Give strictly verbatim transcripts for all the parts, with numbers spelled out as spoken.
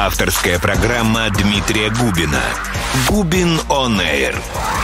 Авторская программа Дмитрия Губина. Губин On Air.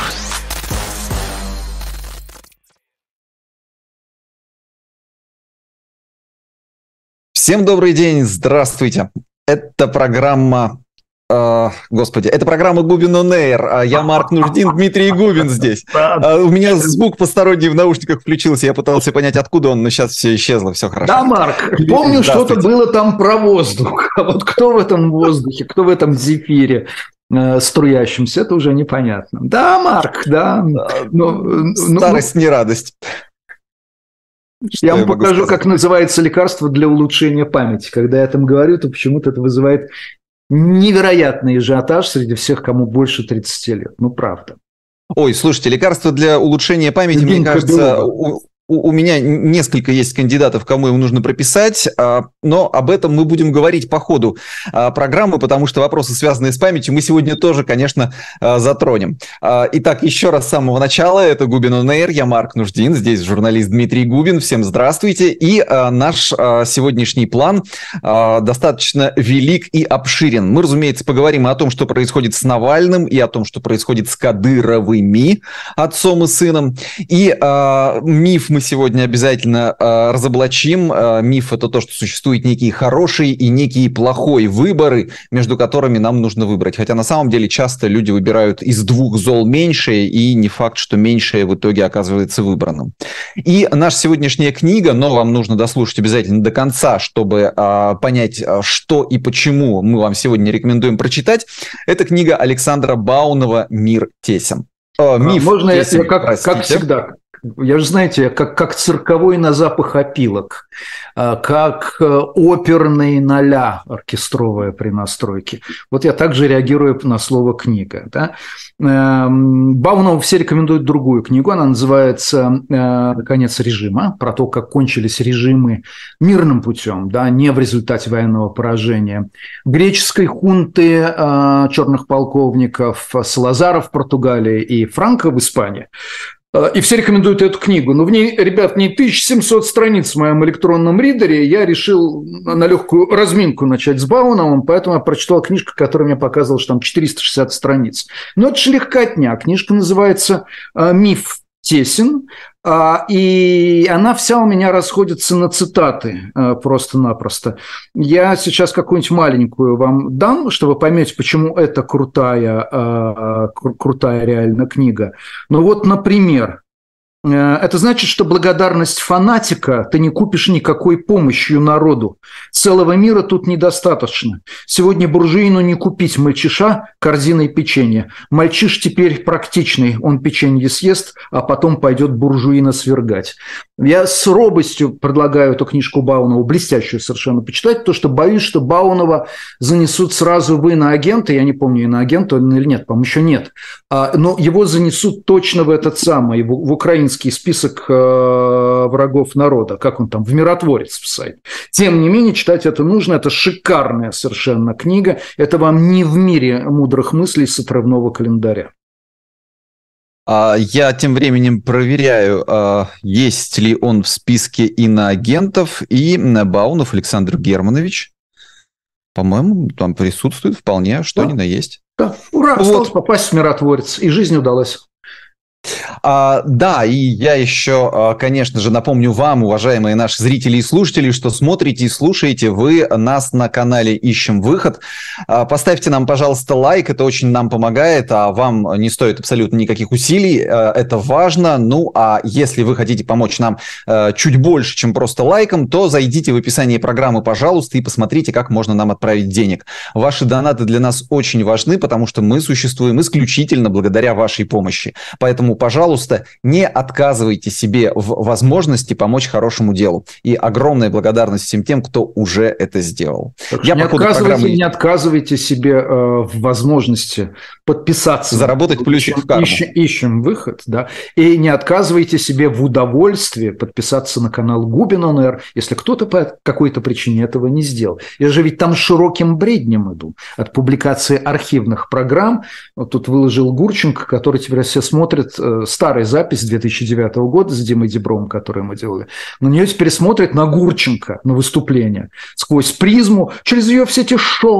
Всем добрый день, здравствуйте. Это программа... Uh, господи, это программа Губин On Air. Я Марк Нуждин, Дмитрий Губин здесь. Uh, у меня звук посторонний в наушниках включился. Я пытался понять, откуда он, но сейчас все исчезло, все хорошо. Да, Марк, помню, что-то было там про воздух. А вот кто в этом воздухе, кто в этом зефире э, струящемся, это уже непонятно. Да, Марк, да. Но, Старость ну, не радость. Что я вам покажу, сказать? Как называется лекарство для улучшения памяти. Когда я там говорю, то почему-то это вызывает... невероятный ажиотаж среди всех, кому больше тридцати лет. Ну, правда. Ой, слушайте, лекарства для улучшения памяти, День мне кажется, у, у, у меня несколько есть кандидатов, кому его нужно прописать, но об этом мы будем говорить по ходу программы, потому что вопросы, связанные с памятью, мы сегодня тоже, конечно, затронем. Итак, еще раз с самого начала, это Губин On Air, я Марк Нуждин, здесь журналист Дмитрий Губин, всем здравствуйте. И наш сегодняшний план достаточно велик и обширен. Мы, разумеется, поговорим о том, что происходит с Навальным, и о том, что происходит с Кадыровыми, отцом и сыном. И миф мы сегодня обязательно э, разоблачим. Э, миф – это то, что существуют некие хорошие и некие плохой выборы, между которыми нам нужно выбрать. Хотя на самом деле часто люди выбирают из двух зол меньшее, и не факт, что меньшее в итоге оказывается выбранным. И наша сегодняшняя книга, но вам нужно дослушать обязательно до конца, чтобы э, понять, что и почему мы вам сегодня рекомендуем прочитать. Это книга Александра Баунова «Мир тесен». Э, миф Можно тесен, я, как, как всегда... Я же, знаете, как, как цирковой на запах опилок, как оперный на ля оркестровая при настройке. Вот я также реагирую на слово «книга». Да? Баунова все рекомендуют другую книгу, она называется «Конец режима», про то, как кончились режимы мирным путем, да, не в результате военного поражения. Греческой хунты черных полковников Салазара в Португалии и Франко в Испании. И все рекомендуют эту книгу. Но в ней, ребят, в ней тысяча семьсот страниц в моем электронном ридере. Я решил на легкую разминку начать с Бауновым, поэтому я прочитал книжку, которая мне показывала, что там четыреста шестьдесят страниц. Но это же легкотня. Книжка называется «Миф тесен», и она вся у меня расходится на цитаты просто-напросто. Я сейчас какую-нибудь маленькую вам дам, чтобы вы поймете, почему это крутая, крутая реально книга. Ну вот, например, это значит, что благодарность фанатика ты не купишь никакой помощью народу. Целого мира тут недостаточно. Сегодня буржуину не купить мальчиша корзиной печенья. Мальчиш теперь практичный, он печенье съест, а потом пойдет буржуина свергать. Я с робостью предлагаю эту книжку Баунова, блестящую совершенно, почитать, потому что боюсь, что Баунова занесут сразу в иноагенты, я не помню, иноагент он или нет, по-моему, еще нет, но его занесут точно в этот самый, в украинский список э, врагов народа, как он там, в «Миротворец» в сайте. Тем не менее, читать это нужно, это шикарная совершенно книга, это вам не в мире мудрых мыслей с отрывного календаря. Я тем временем проверяю, есть ли он в списке иноагентов, и Баунов Александр Германович, по-моему, там присутствует вполне, что ни на есть. Да, ура, вот. Осталось попасть в «Миротворец», и жизнь удалась. А, да, и я еще, конечно же, напомню вам, уважаемые наши зрители и слушатели, что смотрите и слушаете вы нас на канале «Ищем выход». Поставьте нам, пожалуйста, лайк, это очень нам помогает, а вам не стоит абсолютно никаких усилий, это важно. Ну, а если вы хотите помочь нам чуть больше, чем просто лайком, то зайдите в описание программы, пожалуйста, и посмотрите, как можно нам отправить денег. Ваши донаты для нас очень важны, потому что мы существуем исключительно благодаря вашей помощи. Поэтому, пожалуйста, не отказывайте себе в возможности помочь хорошему делу. И огромная благодарность всем тем, кто уже это сделал. Я не, отказывайте, программы... не отказывайте себе э, в возможности подписаться. Заработать плюсик в карму. Ищем, ищем выход, да. И не отказывайте себе в удовольствии подписаться на канал Губин On Air, если кто-то по какой-то причине этого не сделал. Я же ведь там широким бреднем иду. От публикации архивных программ. Вот тут выложил Гурченко, который теперь все смотрят, старая запись две тысячи девятого года с Димой Дибровым, которую мы делали. На нее теперь смотрят на Гурченко, на выступление, сквозь призму, через ее все эти шо,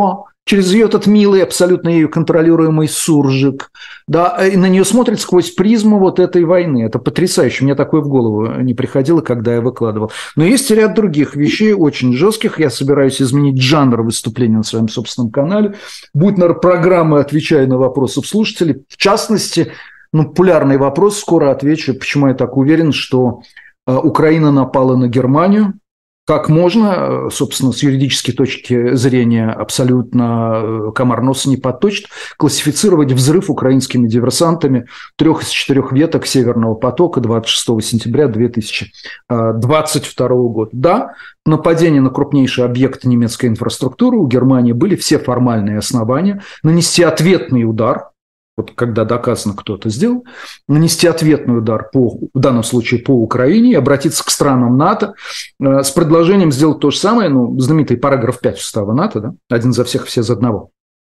через ее этот милый, абсолютно ею контролируемый суржик, да, и на нее смотрит сквозь призму вот этой войны. Это потрясающе. Мне такое в голову не приходило, когда я выкладывал. Но есть ряд других вещей, очень жестких. Я собираюсь изменить жанр выступления на своем собственном канале. Будет, наверное, программа «Отвечаю на вопросы слушателей». В частности, ну, популярный вопрос, скоро отвечу, почему я так уверен, что э, Украина напала на Германию. Как можно, собственно, с юридической точки зрения абсолютно комар носа не подточит, классифицировать взрыв украинскими диверсантами трех из четырех веток Северного потока двадцать шестого сентября две тысячи двадцать второго года. Да, нападение на крупнейший объект немецкой инфраструктуры у Германии были все формальные основания нанести ответный удар, вот когда доказано, кто это сделал, нанести ответный удар, по, в данном случае по Украине, и обратиться к странам НАТО э, с предложением сделать то же самое, ну, знаменитый параграф пять устава НАТО, да, один за всех, все за одного.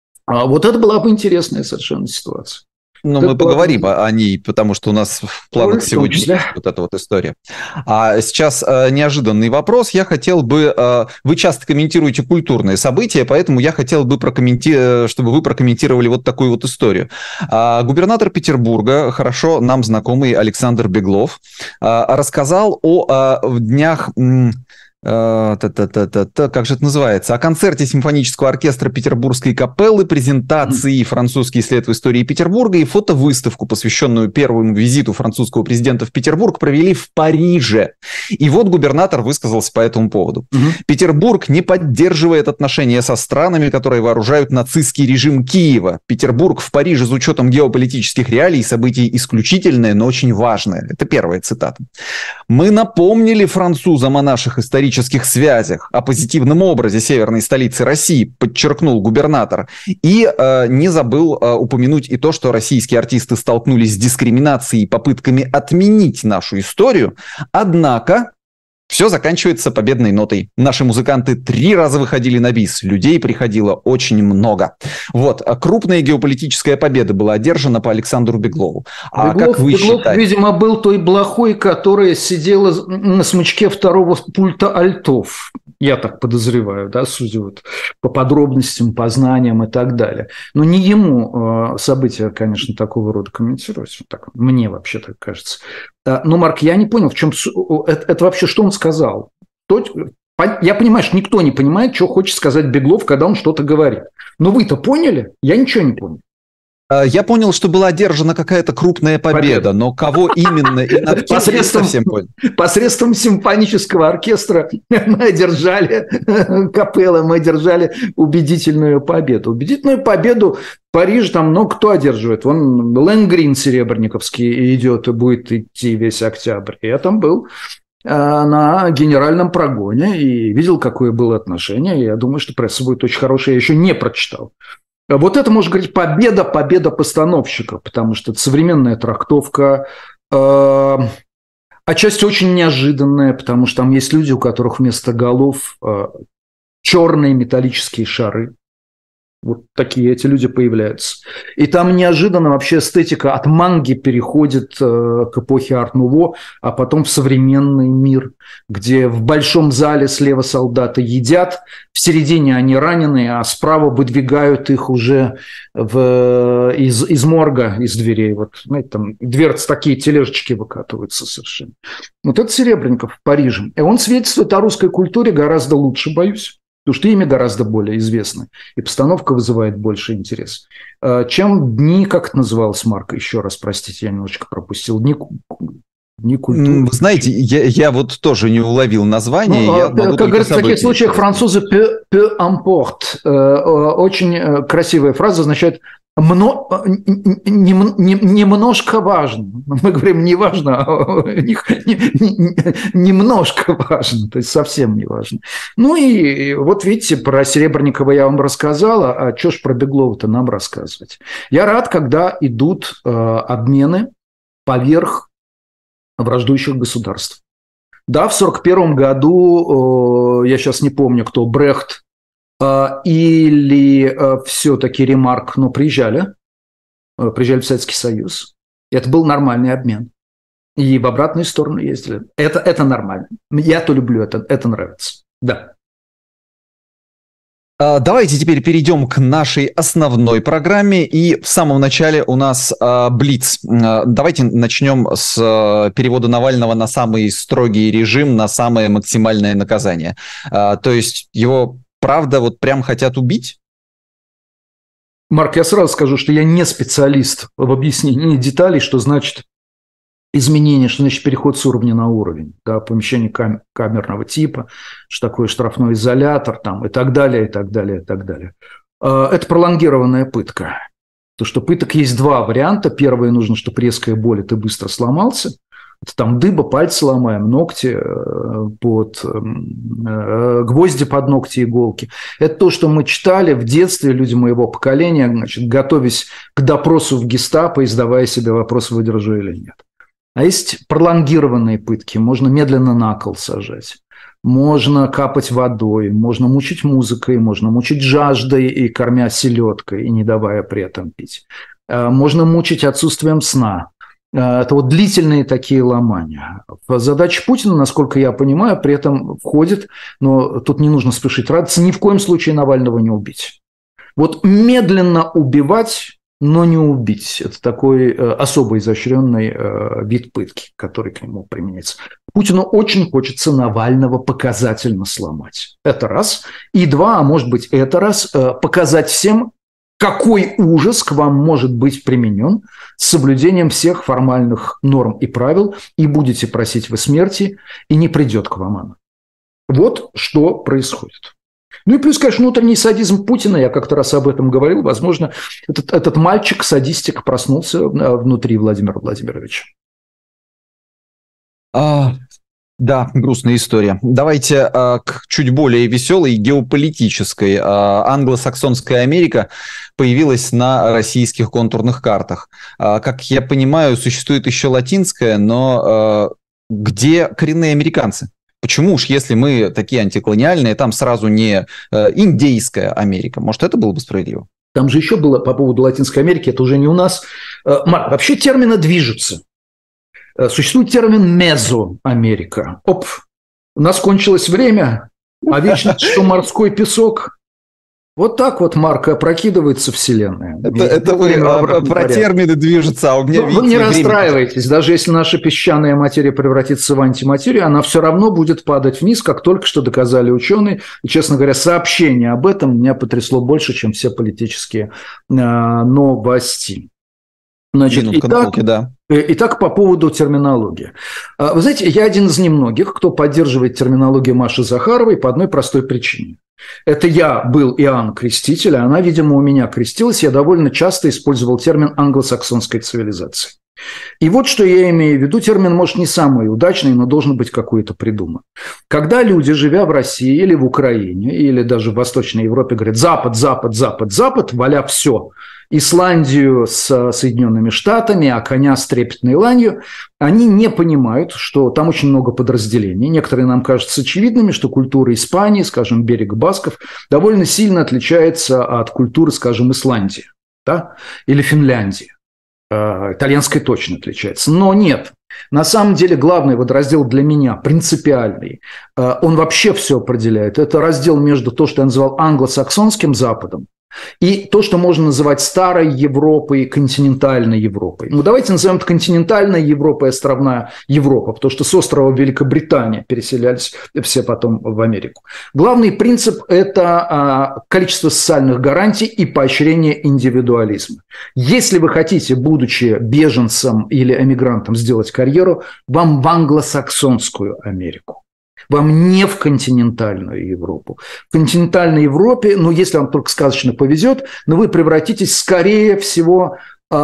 А вот это была бы интересная совершенно ситуация. Но мы поговорим о ней, потому что у нас в планах сегодня есть вот эта вот история. А сейчас э, неожиданный вопрос. Я хотел бы... Э, вы часто комментируете культурные события, поэтому я хотел бы, прокомменти... чтобы вы прокомментировали вот такую вот историю. А, губернатор Петербурга, хорошо нам знакомый Александр Беглов, а, рассказал о, о днях... М- Та-та-та-та-та, как же это называется? О концерте симфонического оркестра Петербургской капеллы, презентации «Французский след в истории Петербурга» и фотовыставку, посвященную первому визиту французского президента в Петербург, провели в Париже. И вот губернатор высказался по этому поводу. Угу. Петербург не поддерживает отношения со странами, которые вооружают нацистский режим Киева. Петербург в Париже с учетом геополитических реалий событие исключительное, но очень важное. Это первая цитата. Мы напомнили французам о наших исторических связях, о позитивном образе северной столицы России, подчеркнул губернатор. И э, не забыл э, упомянуть и то, что российские артисты столкнулись с дискриминацией и попытками отменить нашу историю. Однако все заканчивается победной нотой. Наши музыканты три раза выходили на бис. Людей приходило очень много. Вот. Крупная геополитическая победа была одержана по Александру Беглову. А Беглов, как вы Беглов, считаете? видимо, был той блохой, которая сидела на смычке второго пульта альтов. Я так подозреваю, да, судя вот по подробностям, по знаниям и так далее. Но не ему э, события, конечно, такого рода комментировать. Вот так, мне вообще так кажется. Но, Марк, я не понял, в чем это, это вообще, что он сказал. Я понимаю, что никто не понимает, что хочет сказать Беглов, когда он что-то говорит. Но вы-то поняли? Я ничего не понял. Я понял, что была одержана какая-то крупная победа, победа. Но кого именно и над кем, посредством, совсем понял. Посредством симфонического оркестра мы одержали, капелла, мы одержали убедительную победу. Убедительную победу в Париже там много кто одерживает. Вон Лэнгрин Серебренниковский идет и будет идти весь октябрь. Я там был на генеральном прогоне и видел, какое было отношение. Я думаю, что пресса будет очень хорошая. Я еще не прочитал. Вот это, можно говорить, победа, победа постановщика, потому что это современная трактовка, э, отчасти очень неожиданная, потому что там есть люди, у которых вместо голов э, черные металлические шары. Вот такие эти люди появляются. И там неожиданно вообще эстетика от манги переходит э, к эпохе арт-нуво, а потом в современный мир, где в большом зале слева солдаты едят, в середине они раненые, а справа выдвигают их уже в, из, из морга, из дверей. Вот, знаете, там дверцы такие, тележечки выкатываются совершенно. Вот это Серебренников в Париже. И он свидетельствует о русской культуре гораздо лучше, боюсь. Потому что имя гораздо более известно, и постановка вызывает больше интерес. Чем дни, как это называлось, Марк? Еще раз, простите, я немножечко пропустил. Дни, дни культуры. Вы знаете, я, я вот тоже не уловил название. Ну, я как говорится, в таких случаях французы peu, peu importe. Очень красивая фраза, означает Мно... немножко важно. Мы говорим не важно, а у них немножко важно, то есть совсем не важно. Ну и вот видите, про Серебренникова я вам рассказала, а что ж про Беглова-то нам рассказывать? Я рад, когда идут обмены поверх враждующих государств. Да, в сорок первом году, я сейчас не помню, кто, Брехт, или все-таки Ремарк, но приезжали, приезжали в Советский Союз. Это был нормальный обмен. И в обратную сторону ездили. Это, это нормально. Я-то люблю это, это нравится. Да. Давайте теперь перейдем к нашей основной программе. И в самом начале у нас э, блиц. Давайте начнем с э, перевода Навального на самый строгий режим, на самое максимальное наказание. Э, то есть его, правда, вот прям хотят убить? Марк, я сразу скажу, что я не специалист в объяснении деталей, что значит изменение, что значит переход с уровня на уровень, да, помещение кам- камерного типа, что такое штрафной изолятор там, и так далее, и так далее, и так далее. Это пролонгированная пытка. То, что пыток есть два варианта. Первый, нужно, чтобы резкая боль, и ты быстро сломался. Это там дыба, пальцы ломаем, ногти, под, гвозди под ногти, иголки. Это то, что мы читали в детстве, люди моего поколения, значит, готовясь к допросу в гестапо и задавая себе вопрос, выдержу или нет. А есть пролонгированные пытки. Можно медленно на кол сажать, можно капать водой, можно мучить музыкой, можно мучить жаждой и кормя селедкой, и не давая при этом пить. Можно мучить отсутствием сна. Это вот длительные такие ломания. В задачу Путина, насколько я понимаю, при этом входит, но тут не нужно спешить радоваться, ни в коем случае Навального не убить. Вот медленно убивать, но не убить. Это такой э, особо изощренный э, вид пытки, который к нему применяется. Путину очень хочется Навального показательно сломать. Это раз. И два, а может быть это раз, э, показать всем, какой ужас к вам может быть применен с соблюдением всех формальных норм и правил, и будете просить вы смерти, и не придет к вам она. Вот что происходит. Ну и плюс, конечно, внутренний садизм Путина, я как-то раз об этом говорил, возможно, этот, этот мальчик-садистик проснулся внутри Владимира Владимировича. А, да, грустная история. Давайте а, к чуть более веселой геополитической. А, англосаксонская Америка появилась на российских контурных картах. А, как я понимаю, существует еще латинская, но а, где коренные американцы? Почему уж, если мы такие антиколониальные, там сразу не э, индейская Америка? Может, это было бы справедливо? Там же еще было по поводу Латинской Америки, это уже не у нас. Марк, вообще термины движутся. Существует термин «мезоамерика». Оп, у нас кончилось время, а вечность, что морской песок. Вот так вот, Марк, опрокидывается Вселенная. Это, это вы про порядок. Термины движутся, а у меня, ну, видите, вы не расстраивайтесь. Даже если наша песчаная материя превратится в антиматерию, она все равно будет падать вниз, как только что доказали ученые. И, честно говоря, сообщение об этом меня потрясло больше, чем все политические э, новости. Значит, итак, науки, да. Итак, по поводу терминологии. Вы знаете, я один из немногих, кто поддерживает терминологию Маши Захаровой по одной простой причине. Это я был Иоанн Креститель, а она, видимо, у меня крестилась. Я довольно часто использовал термин англосаксонской цивилизации. И вот что я имею в виду. Термин, может, не самый удачный, но должен быть какой-то придуман. Когда люди, живя в России или в Украине, или даже в Восточной Европе, говорят «Запад, Запад, Запад, Запад», валя все, Исландию с Соединенными Штатами, а коня с трепетной ланью, они не понимают, что там очень много подразделений. Некоторые нам кажутся очевидными, что культура Испании, скажем, берег басков, довольно сильно отличается от культуры, скажем, Исландии, да? Или Финляндии. Итальянской точно отличается. Но нет. На самом деле главный вот раздел для меня, принципиальный, он вообще все определяет. Это раздел между то, что я называл англосаксонским Западом, и то, что можно называть старой Европой, континентальной Европой. Ну, давайте назовем это континентальной Европой, островная Европа, потому что с острова Великобритания переселялись все потом в Америку. Главный принцип – это а, количество социальных гарантий и поощрение индивидуализма. Если вы хотите, будучи беженцем или эмигрантом, сделать карьеру, вам в англосаксонскую Америку. Вам не в континентальную Европу. В континентальной Европе, ну, если вам только сказочно повезет, но вы превратитесь, скорее всего,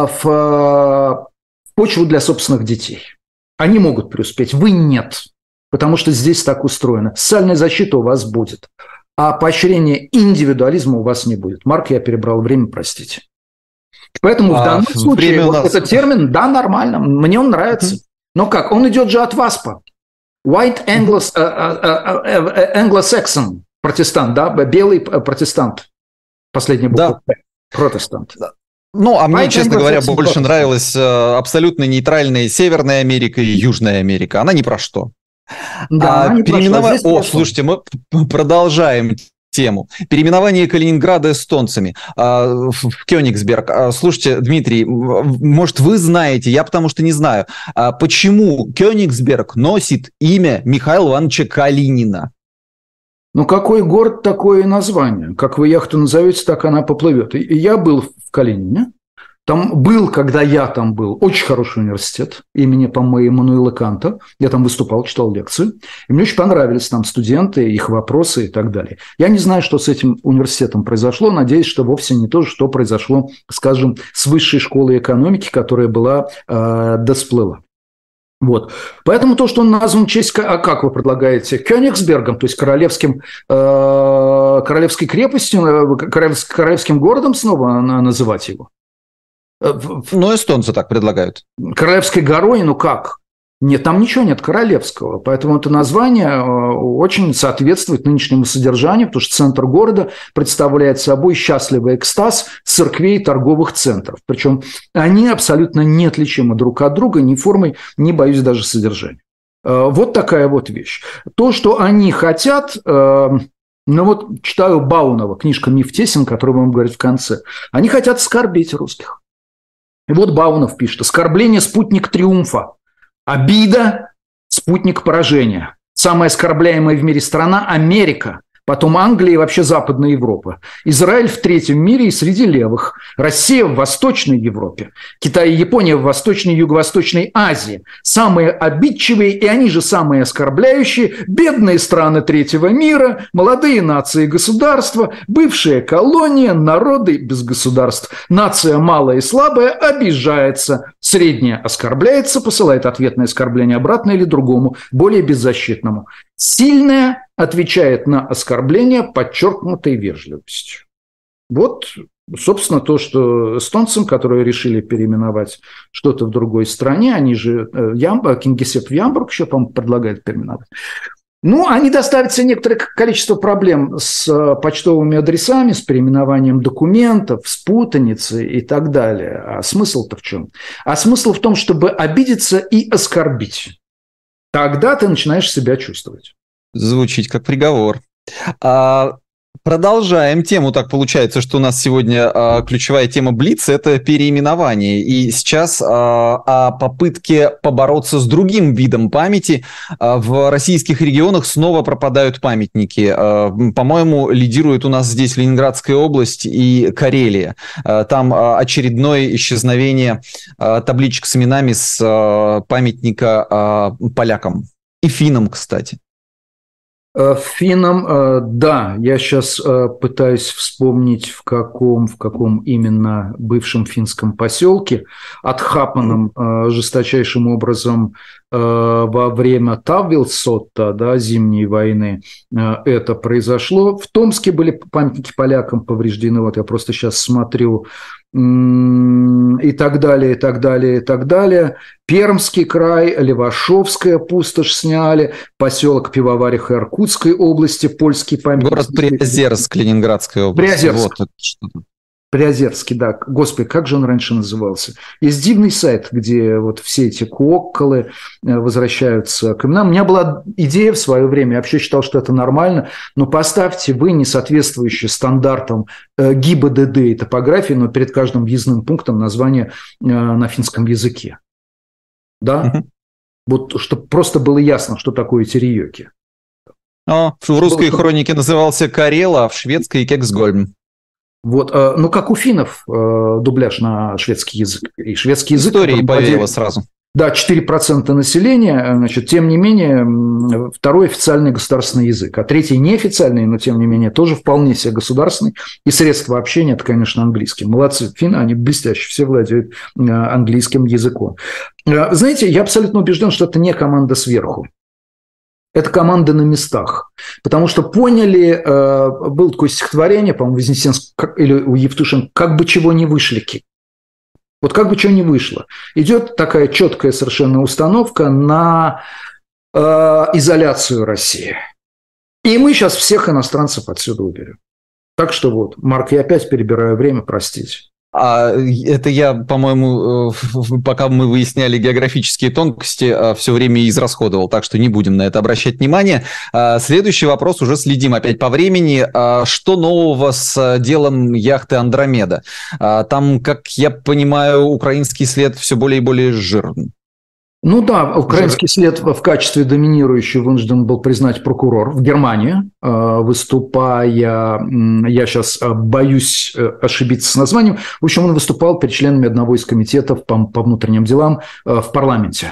в почву для собственных детей. Они могут преуспеть, вы нет, потому что здесь так устроено. Социальная защита у вас будет, а поощрение индивидуализма у вас не будет. Марк, я перебрал время, простите. Поэтому а, в данном случае вот нас... этот термин, да, нормально, мне он нравится. Но как? Он идет же от ВАСПа. White Anglo, uh, uh, Anglo-Saxon протестант, да, белый протестант, последняя буква, да. Протестант. Да. Ну, а мне, White честно говоря, больше протестант. Нравилась uh, абсолютно нейтральная Северная Америка и Южная Америка. Она ни про что. Да, а она не переименова... про что. О, слушайте, мы продолжаем тему. Переименование Калининграда эстонцами в Кёнигсберг. Слушайте, Дмитрий, может, вы знаете, я потому что не знаю, почему Кёнигсберг носит имя Михаила Ивановича Калинина? Ну, какой город, такое и название. Как вы яхту назовете, так она поплывет. И я был в Калинине. Там был, когда я там был, очень хороший университет имени, по-моему, Иммануила Канта. Я там выступал, читал лекции. И мне очень понравились там студенты, их вопросы и так далее. Я не знаю, что с этим университетом произошло. Надеюсь, что вовсе не то, что произошло, скажем, с высшей школой экономики, которая была э, досплыла. Вот. Поэтому то, что он назван в честь, а как вы предлагаете, Кёнигсбергом, то есть королевским, э, королевской крепостью, королевским городом снова называть его? Ну, эстонцы так предлагают. Королевской горой, ну как? Нет, там ничего нет королевского. Поэтому это название очень соответствует нынешнему содержанию, потому что центр города представляет собой счастливый экстаз церквей и торговых центров. Причем они абсолютно неотличимы друг от друга ни формой, ни, боюсь, даже содержанием. Вот такая вот вещь. То, что они хотят... Ну вот читаю Баунова, книжка «Миф тесен», которую будем говорить в конце. Они хотят оскорбить русских. И вот Баунов пишет: «Оскорбление – спутник триумфа, обида – спутник поражения. Самая оскорбляемая в мире страна – Америка, потом Англия и вообще Западная Европа. Израиль в третьем мире и среди левых. Россия в Восточной Европе. Китай и Япония в Восточной и Юго-Восточной Азии. Самые обидчивые и они же самые оскорбляющие – бедные страны третьего мира, молодые нации и государства, бывшие колонии, народы без государств. Нация малая и слабая обижается. Средняя оскорбляется, посылает ответное оскорбление обратно или другому, более беззащитному. Сильная отвечает на оскорбление подчеркнутой вежливостью». Вот, собственно, то, что эстонцам, которые решили переименовать что-то в другой стране, они же Ямб, Кингисепп в Ямбург еще, по-моему, предлагают переименовать. Ну, они доставят себе некоторое количество проблем с почтовыми адресами, с переименованием документов, с путаницей и так далее. А смысл-то в чем? А смысл в том, чтобы обидеться и оскорбить. Тогда ты начинаешь себя чувствовать. Звучит как приговор. А, продолжаем тему. Так получается, что у нас сегодня а, ключевая тема Блиц – это переименование. И сейчас а, о попытке побороться с другим видом памяти. А, в российских регионах снова пропадают памятники. А, по-моему, лидирует у нас здесь Ленинградская область и Карелия. А, там а, очередное исчезновение а, табличек с именами с а, памятника а, полякам. И финнам, кстати. Финнам, да, я сейчас пытаюсь вспомнить, в каком, в каком именно бывшем финском поселке, отхапанном жесточайшим образом во время Таввилсотта, да, Зимней войны, это произошло. В Томске были памятники полякам повреждены, вот я просто сейчас смотрю, и так далее, и так далее, и так далее. Пермский край, Левашовская пустошь сняли, поселок Пивовариха Иркутской области, польский памятник. Город Приозерск, Ленинградской области. Приозерск. Вот Приозерский, да. Господи, как же он раньше назывался? Есть дивный сайт, где вот все эти куокколы возвращаются к именам. У меня была идея в свое время, я вообще считал, что это нормально, но поставьте вы несоответствующие стандартам ГИБДД и топографии, но перед каждым въездным пунктом название на финском языке. Да? Угу. Вот чтобы просто было ясно, что такое терьёки. О, в русской было... хронике назывался Карела, а в шведской Кексгольм. Вот, ну, как у финнов дубляж на шведский язык. И шведский язык... Истории поверила сразу. Да, четыре процента населения, значит, тем не менее, второй официальный государственный язык, а третий неофициальный, но тем не менее тоже вполне себе государственный. И средства общения – это, конечно, английский. Молодцы, финны, они блестяще, все владеют английским языком. Знаете, я абсолютно убежден, что это не команда сверху. Это команда на местах. Потому что поняли, э, было такое стихотворение, по-моему, Вознесенского или у Евтушенко, «Как бы чего не вышлики». Вот как бы чего не вышло. Идет такая четкая совершенно установка на э, изоляцию России. И мы сейчас всех иностранцев отсюда уберем. Так что вот, Марк, я опять перебираю время, простите. А это я, по-моему, пока мы выясняли географические тонкости, все время израсходовал, так что не будем на это обращать внимание. Следующий вопрос, уже следим опять по времени. Что нового с делом яхты «Андромеда»? Там, как я понимаю, украинский след все более и более жирный. Ну да, украинский след в качестве доминирующего вынужден был признать прокурор в Германии, выступая, я сейчас боюсь ошибиться с названием, в общем, он выступал перед членами одного из комитетов по, по внутренним делам в парламенте,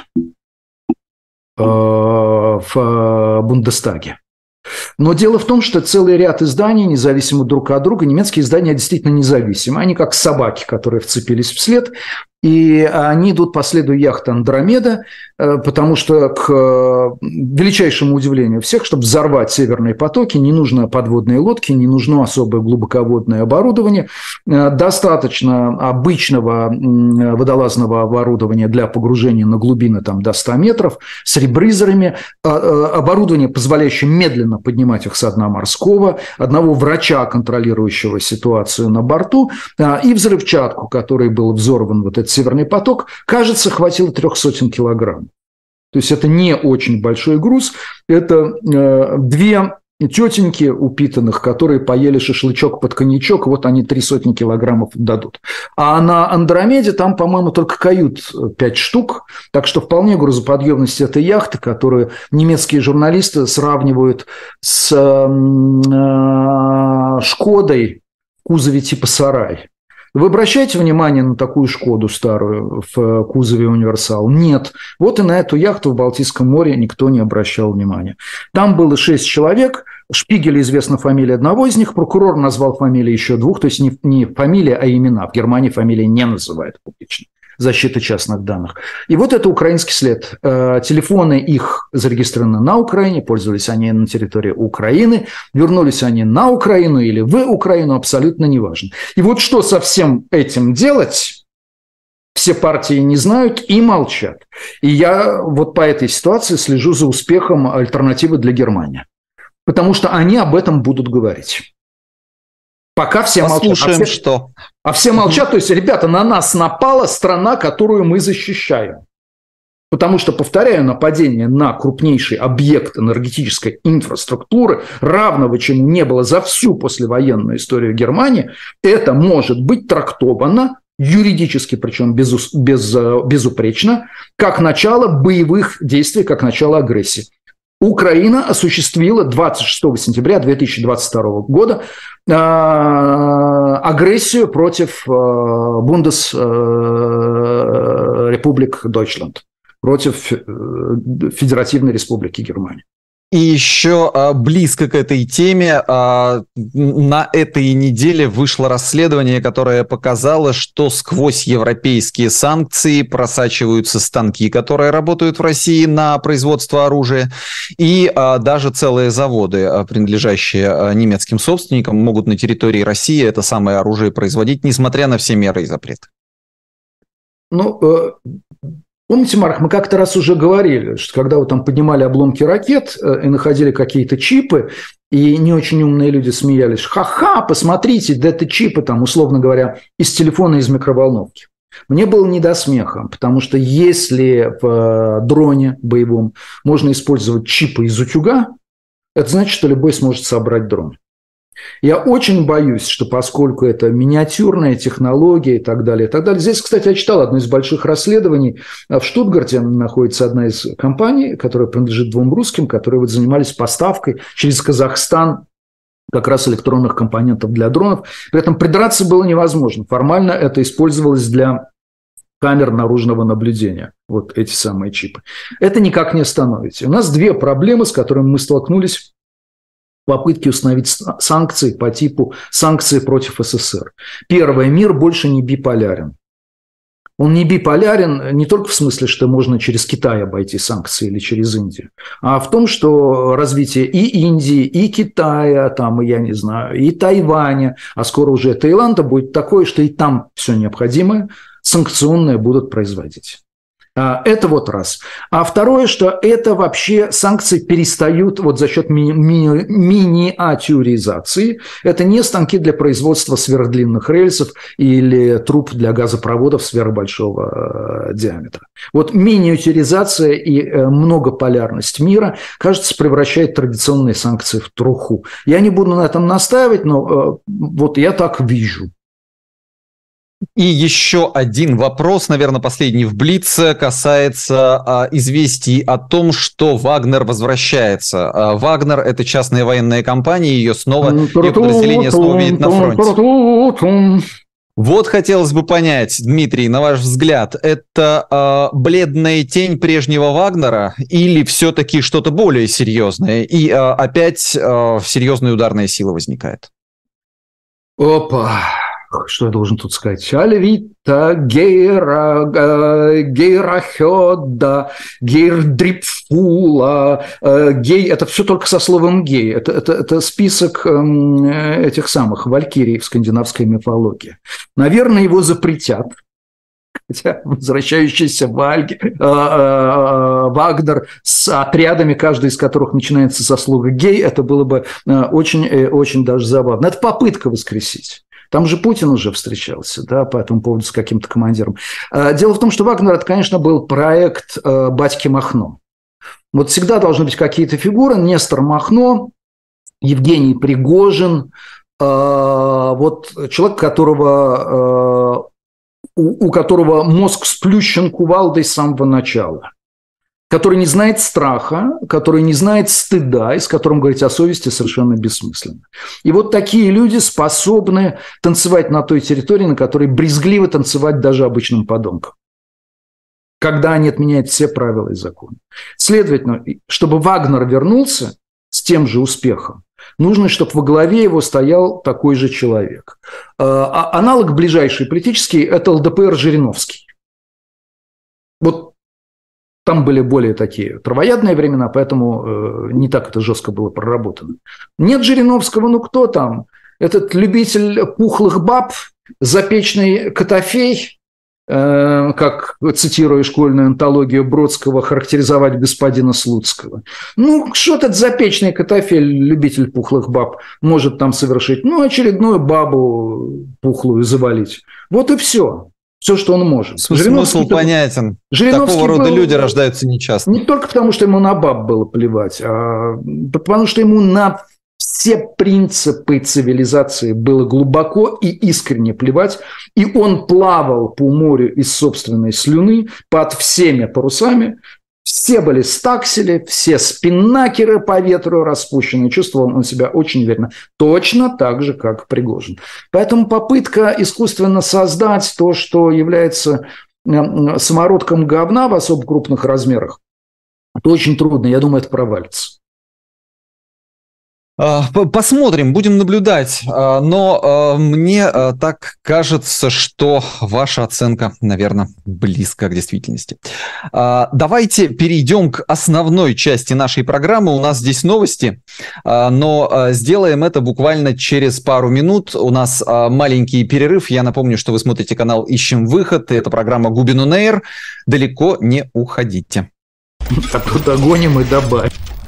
в Бундестаге. Но дело в том, что целый ряд изданий, независимых друг от друга, немецкие издания действительно независимы. Они как собаки, которые вцепились в след, и они идут по следу яхты «Андромеда», потому что, к величайшему удивлению всех, чтобы взорвать северные потоки, не нужно подводные лодки, не нужно особое глубоководное оборудование. Достаточно обычного водолазного оборудования для погружения на глубины там, до ста метров с ребризерами, оборудование, позволяющее медленно поднимать их со дна морского, одного врача, контролирующего ситуацию на борту, и взрывчатку, которой был взорван вот этот Северный поток, кажется, хватило трех сотен килограмм. То есть это не очень большой груз, это э, две тетеньки упитанных, которые поели шашлычок под коньячок, вот они три сотни килограммов дадут. А на «Андромеде» там, по-моему, только кают пять штук, так что вполне грузоподъемность этой яхты, которую немецкие журналисты сравнивают с э, «Шкодой» в кузове типа «Сарай». Вы обращаете внимание на такую «Шкоду» старую в кузове «Универсал»? Нет. Вот и на эту яхту в Балтийском море никто не обращал внимания. Там было шесть человек. Шпигелю известна фамилия одного из них. Прокурор назвал фамилии еще двух. То есть не, не фамилия, а имена. В Германии фамилии не называют публично. Защита частных данных. И вот это украинский след. Телефоны их зарегистрированы на Украине, пользовались они на территории Украины, вернулись они на Украину или в Украину, абсолютно неважно. И вот что со всем этим делать, все партии не знают и молчат. И я вот по этой ситуации слежу за успехом альтернативы для Германии. Потому что они об этом будут говорить. Пока все Послушаем, молчат. А все, что? А все молчат, то есть, ребята, на нас напала страна, которую мы защищаем. Потому что, повторяю, нападение на крупнейший объект энергетической инфраструктуры, равного чему не было за всю послевоенную историю Германии, это может быть трактовано юридически, причем без, без, безупречно, как начало боевых действий, как начало агрессии. Украина осуществила двадцать шестого сентября две тысячи двадцать второго года э, агрессию против э, Бундесрепублик э, Дойчланд, против э, Федеративной Республики Германия. И еще а, близко к этой теме а, на этой неделе вышло расследование, которое показало, что сквозь европейские санкции просачиваются станки, которые работают в России на производство оружия, и а, даже целые заводы, а, принадлежащие а, немецким собственникам, могут на территории России это самое оружие производить, несмотря на все меры и запреты. Ну, э... Помните, Марк, мы как-то раз уже говорили, что когда вы там поднимали обломки ракет и находили какие-то чипы, и не очень умные люди смеялись, ха-ха, посмотрите, да это чипы, там, условно говоря, из телефона, из микроволновки. Мне было не до смеха, потому что если в дроне боевом можно использовать чипы из утюга, это значит, что любой сможет собрать дрон. Я очень боюсь, что поскольку это миниатюрная технология и так далее, и так далее. Здесь, кстати, я читал одно из больших расследований. В Штутгарте находится одна из компаний, которая принадлежит двум русским, которые вот занимались поставкой через Казахстан как раз электронных компонентов для дронов. При этом придраться было невозможно. Формально это использовалось для камер наружного наблюдения. Вот эти самые чипы. Это никак не остановите. У нас две проблемы, с которыми мы столкнулись попытки установить санкции по типу санкции против СССР. Первое. Мир больше не биполярен. Он не биполярен не только в смысле, что можно через Китай обойти санкции или через Индию, а в том, что развитие и Индии, и Китая, там, я не знаю, и Тайваня, а скоро уже Таиланда будет такое, что и там все необходимое санкционное будут производить. Это вот раз. А второе, что это вообще санкции перестают вот за счет ми- ми- миниатюризации. Это не станки для производства сверхдлинных рельсов или труб для газопроводов сверхбольшого э, диаметра. Вот миниатюризация и э, многополярность мира, кажется, превращает традиционные санкции в труху. Я не буду на этом настаивать, но э, вот я так вижу. И еще один вопрос, наверное, последний в Блице, касается а, известий о том, что Вагнер возвращается. А, Вагнер – это частная военная компания, ее снова, ее подразделение снова видит на фронте. Вот хотелось бы понять, Дмитрий, на ваш взгляд, это а, бледная тень прежнего Вагнера или все-таки что-то более серьезное? И а, опять а, серьезная ударная сила возникает? Опа! Что я должен тут сказать? Альвита, Гейра, Гейрахёда, Гейрдрипфула, гей. Это все только со словом гей. Это, это, это список этих самых валькирий в скандинавской мифологии. Наверное, его запретят. Хотя возвращающийся Вальги, э, э, Вагнер с отрядами, каждый из которых начинается со слога гей, это было бы очень, очень даже забавно. Это попытка воскресить. Там же Путин уже встречался, да, по этому поводу с каким-то командиром. Дело в том, что Вагнер – это, конечно, был проект батьки Махно. Вот всегда должны быть какие-то фигуры. Нестор Махно, Евгений Пригожин, вот человек, которого, у которого мозг сплющен кувалдой с самого начала, который не знает страха, который не знает стыда, и с которым говорить о совести совершенно бессмысленно. И вот такие люди способны танцевать на той территории, на которой брезгливо танцевать даже обычным подонкам, когда они отменяют все правила и законы. Следовательно, чтобы Вагнер вернулся с тем же успехом, нужно, чтобы во главе его стоял такой же человек. А аналог ближайший политический – это ЛДПР Жириновский. Вот там были более такие травоядные времена, поэтому э, не так это жестко было проработано. Нет Жириновского, ну кто там? Этот любитель пухлых баб, запечный Котофей, э, как, цитируя школьную антологию Бродского, характеризовать господина Слуцкого. Ну, что этот запечный Котофей, любитель пухлых баб, может там совершить? Ну, очередную бабу пухлую завалить. Вот и все. Все, что он может. Смысл понятен. Такого рода был... люди рождаются нечасто. Не только потому, что ему на баб было плевать, а потому что ему на все принципы цивилизации было глубоко и искренне плевать. И он плавал по морю из собственной слюны под всеми парусами. Все были стаксели, все спиннакеры по ветру распущены. Чувствовал он себя очень уверенно. Точно так же, как Пригожин. Поэтому попытка искусственно создать то, что является самородком говна в особо крупных размерах, это очень трудно. Я думаю, это провалится. Посмотрим, будем наблюдать. Но мне так кажется, что ваша оценка, наверное, близка к действительности. Давайте перейдем к основной части нашей программы. У нас здесь новости, но сделаем это буквально через пару минут. У нас маленький перерыв. Я напомню, что вы смотрите канал «Ищем выход». Это программа «Губин он эйр». Далеко не уходите. Так вот догоним и добавим.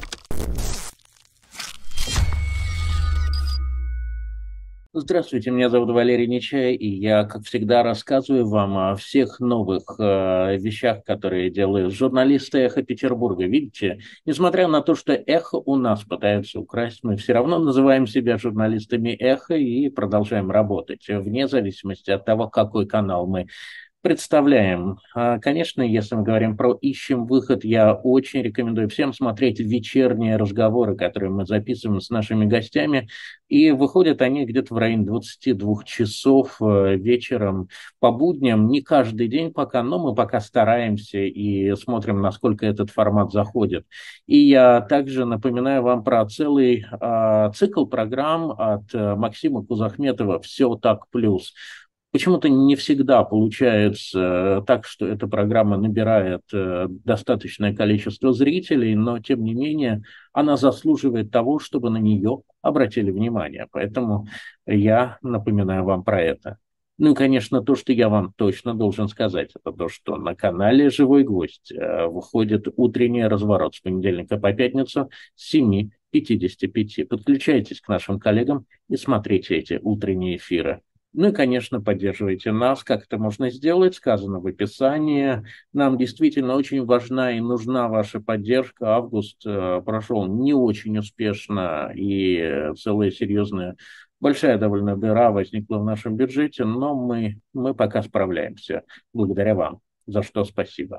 Здравствуйте, меня зовут Валерий Нечай, и я, как всегда, рассказываю вам о всех новых э, вещах, которые делают журналисты «Эхо Петербурга». Видите, несмотря на то, что «Эхо» у нас пытаются украсть, мы все равно называем себя журналистами «Эхо» и продолжаем работать, вне зависимости от того, какой канал мы представляем. Конечно, если мы говорим про «Ищем выход», я очень рекомендую всем смотреть вечерние разговоры, которые мы записываем с нашими гостями, и выходят они где-то в районе двадцати двух часов вечером по будням, не каждый день пока, но мы пока стараемся и смотрим, насколько этот формат заходит. И я также напоминаю вам про целый э, цикл программ от э, Максима Кузахметова «Все так плюс». Почему-то не всегда получается так, что эта программа набирает достаточное количество зрителей, но, тем не менее, она заслуживает того, чтобы на нее обратили внимание. Поэтому я напоминаю вам про это. Ну и, конечно, то, что я вам точно должен сказать, это то, что на канале «Живой гвоздь» выходит утренний разворот с понедельника по пятницу с семи пятидесяти пяти. Подключайтесь к нашим коллегам и смотрите эти утренние эфиры. Ну и, конечно, поддерживайте нас. Как это можно сделать, сказано в описании. Нам действительно очень важна и нужна ваша поддержка. Август э, прошел не очень успешно, и целая серьезная, большая довольно дыра возникла в нашем бюджете, но мы, мы пока справляемся. Благодаря вам, за что спасибо.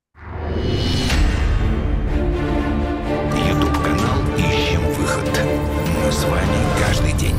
Ютуб-канал «Ищем выход». Мы с вами каждый день.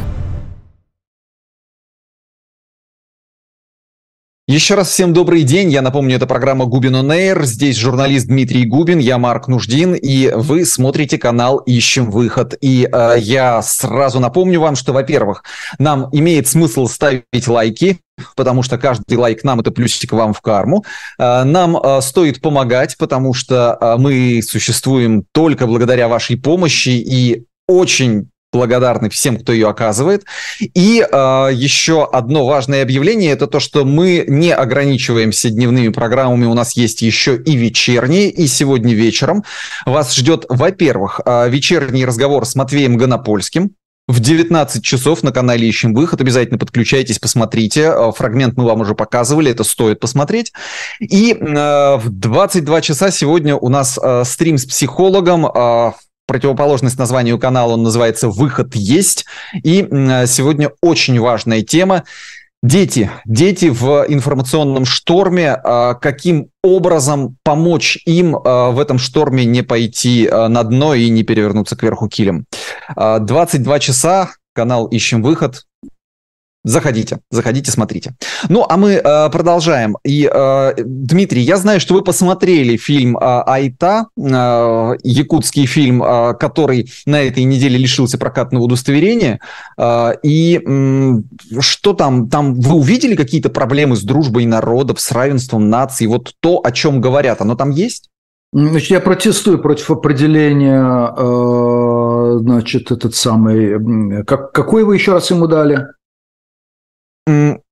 Еще раз всем добрый день. Я напомню, это программа «Губин он эйр». Здесь журналист Дмитрий Губин, я Марк Нуждин, и вы смотрите канал «Ищем выход». И э, я сразу напомню вам, что, во-первых, нам имеет смысл ставить лайки, потому что каждый лайк нам – это плюсик вам в карму. Э, нам э, стоит помогать, потому что э, мы существуем только благодаря вашей помощи, и очень благодарны всем, кто ее оказывает. И э, еще одно важное объявление – это то, что мы не ограничиваемся дневными программами, у нас есть еще и вечерние, и сегодня вечером вас ждет, во-первых, э, вечерний разговор с Матвеем Гонопольским в девятнадцать часов на канале «Ищем выход». Обязательно подключайтесь, посмотрите. Фрагмент мы вам уже показывали, это стоит посмотреть. И э, в двадцать два часа сегодня у нас э, стрим с психологом. Э, Противоположность названию канала, он называется «Выход есть». И сегодня очень важная тема. Дети. Дети в информационном шторме. Каким образом помочь им в этом шторме не пойти на дно и не перевернуться кверху килем? двадцать два часа, канал «Ищем выход». Заходите, заходите, смотрите. Ну, а мы э, продолжаем. И, э, Дмитрий, я знаю, что вы посмотрели фильм э, «Айта», э, якутский фильм, э, который на этой неделе лишился прокатного удостоверения. Э, и э, что там? Там вы увидели какие-то проблемы с дружбой народов, с равенством наций? Вот то, о чем говорят, оно там есть? Значит, я протестую против определения, э, значит, этот самый... Как, какой вы еще раз ему дали? В,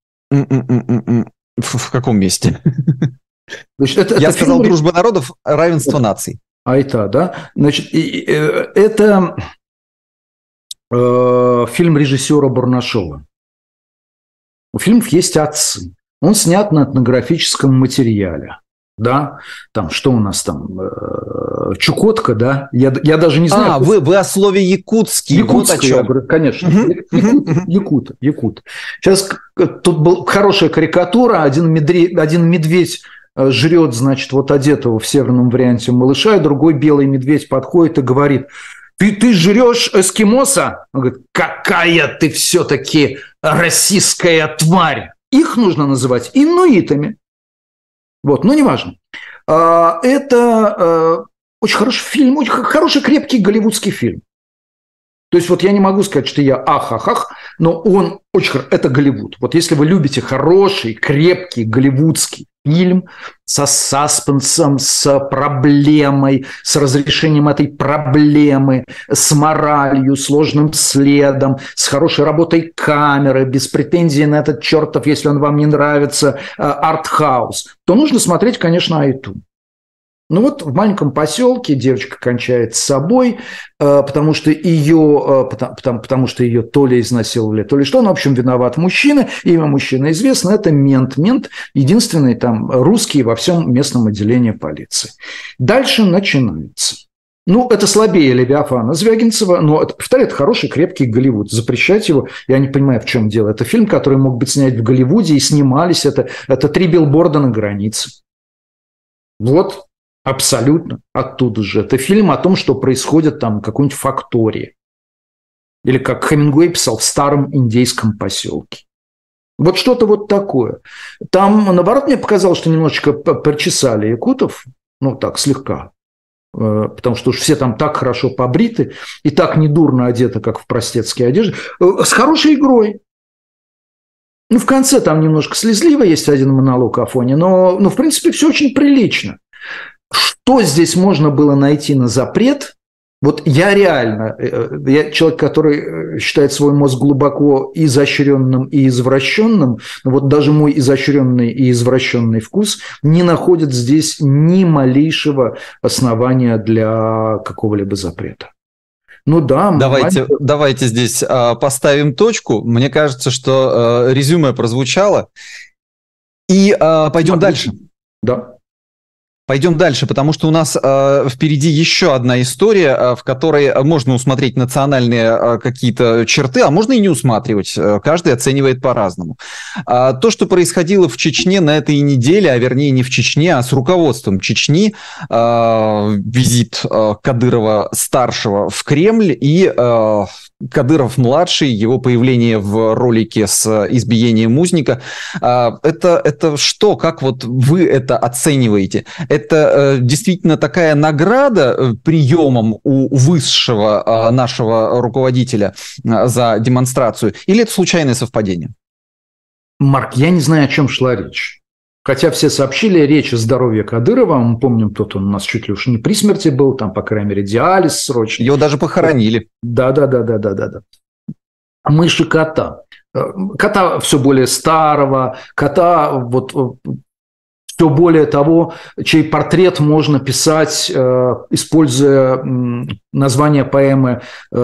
в каком месте? Значит, это, Я это сказал фильм... «Дружба народов», «Равенство наций». Айта, да? Значит, это э, фильм режиссера Барнашова. У фильмов есть отцы. Он снят на этнографическом материале. Да, там, что у нас там, э, Чукотка, да, я, я даже не знаю. А, вы, вы о слове якутский. Якутский, вот о чем. я говорю, конечно, якут, якут, якут. Сейчас тут была хорошая карикатура, один медведь, один медведь жрет, значит, вот одетого в северном варианте малыша, и другой белый медведь подходит и говорит: ты, ты жрешь эскимоса? Он говорит: какая ты все-таки российская тварь. Их нужно называть инуитами. Вот, но неважно. Это очень хороший фильм, очень хороший, крепкий голливудский фильм. То есть вот я не могу сказать, что я ах-ах-ах, но он очень хороший. Это Голливуд. Вот если вы любите хороший, крепкий голливудский фильм со саспенсом, с проблемой, с разрешением этой проблемы, с моралью, сложным следом, с хорошей работой камеры, без претензий на этот чертов, если он вам не нравится, артхаус, то нужно смотреть, конечно, «Айту». Ну вот в маленьком поселке девочка кончает с собой, потому что ее, потому, потому что ее то ли изнасиловали, то ли что. Ну, в общем, виноват мужчина. Имя мужчины известно. Это мент. Мент единственный там русский во всем местном отделении полиции. Дальше начинается. Ну, это слабее Левиафана Звягинцева, но, повторяю, это хороший, крепкий Голливуд. Запрещать его, я не понимаю, в чем дело. Это фильм, который мог быть снят в Голливуде, и снимались. Это, это «Три билборда на границе». Вот. Абсолютно оттуда же. Это фильм о том, что происходит там в какой-нибудь фактории. Или, как Хемингуэй писал, в старом индейском поселке. Вот что-то вот такое. Там, наоборот, мне показалось, что немножечко причесали якутов, ну так, слегка. Потому что уж все там так хорошо побриты и так недурно одеты, как в простецкой одежде. С хорошей игрой. Ну, в конце там немножко слезливо, есть один монолог Афони, но, но в принципе, все очень прилично. Что здесь можно было найти на запрет, Вот я реально, я человек, который считает свой мозг глубоко изощренным и извращенным, но вот даже мой изощренный и извращенный вкус не находит здесь ни малейшего основания для какого-либо запрета. Ну да. Давайте, маленький... давайте здесь а, поставим точку. Мне кажется, что а, резюме прозвучало. И а, пойдем Могу... дальше. Да. Пойдем дальше, потому что у нас э, впереди еще одна история, э, в которой можно усмотреть национальные э, какие-то черты, а можно и не усматривать. Э, каждый оценивает по-разному. А то, что происходило в Чечне на этой неделе, а вернее не в Чечне, а с руководством Чечни, э, визит э, Кадырова-старшего в Кремль и э, Кадыров-младший, его появление в ролике с избиением узника. Э, это, это что? Как вот вы это оцениваете? Это э, действительно такая награда э, приемом у высшего э, нашего руководителя э, за демонстрацию? Или это случайное совпадение? Марк, я не знаю, о чем шла речь. Хотя все сообщили речь о здоровье Кадырова. Мы помним, тот он у нас чуть ли уж не при смерти был, там, по крайней мере, диализ срочный. Его даже похоронили. Да-да-да-да-да-да. Мыши кота. Кота все более старого, кота вот... Все более того, чей портрет можно писать, используя название поэмы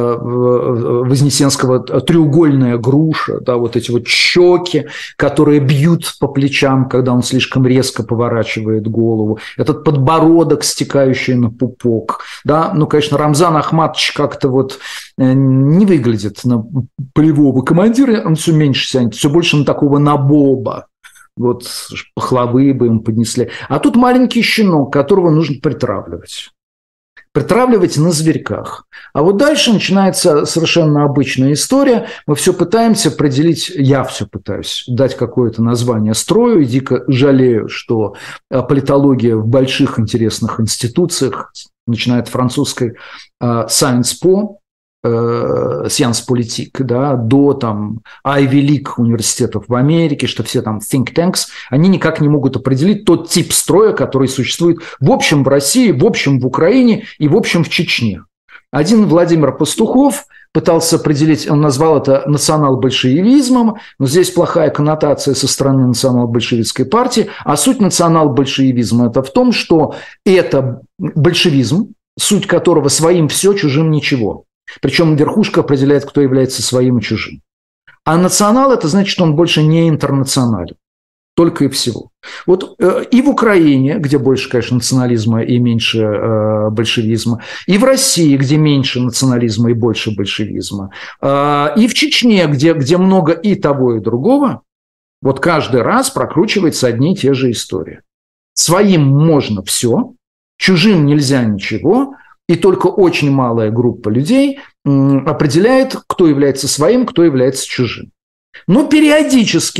Вознесенского «Треугольная груша», да, вот эти вот щеки, которые бьют по плечам, когда он слишком резко поворачивает голову, этот подбородок, стекающий на пупок. Да. Ну, конечно, Рамзан Ахматович как-то вот не выглядит на полевого командира, он все меньше тянет, все больше на такого набоба. Вот пахлавы бы им поднесли. А тут маленький щенок, которого нужно притравливать. Притравливать на зверьках. А вот дальше начинается совершенно обычная история. Мы все пытаемся определить, я все пытаюсь дать какое-то название строю. И дико жалею, что политология в больших интересных институциях, начиная от французской Sciences Po, Sciences Politique, да, до там Ivy League университетов в Америке, что все там think tanks, они никак не могут определить тот тип строя, который существует в общем в России, в общем в Украине и в общем в Чечне. Один Владимир Пастухов пытался определить, он назвал это национал-большевизмом, но здесь плохая коннотация со стороны национал-большевистской партии, а суть национал-большевизма это в том, что это большевизм, суть которого своим все, чужим ничего. Причем верхушка определяет, кто является своим и чужим. А национал – это значит, что он больше не интернационален. Только и всего. Вот э, и в Украине, где больше, конечно, национализма и меньше э, большевизма, и в России, где меньше национализма и больше большевизма, э, и в Чечне, где, где много и того, и другого, вот каждый раз прокручиваются одни и те же истории. Своим можно все, чужим нельзя ничего, и только очень малая группа людей определяет, кто является своим, кто является чужим. Но периодически,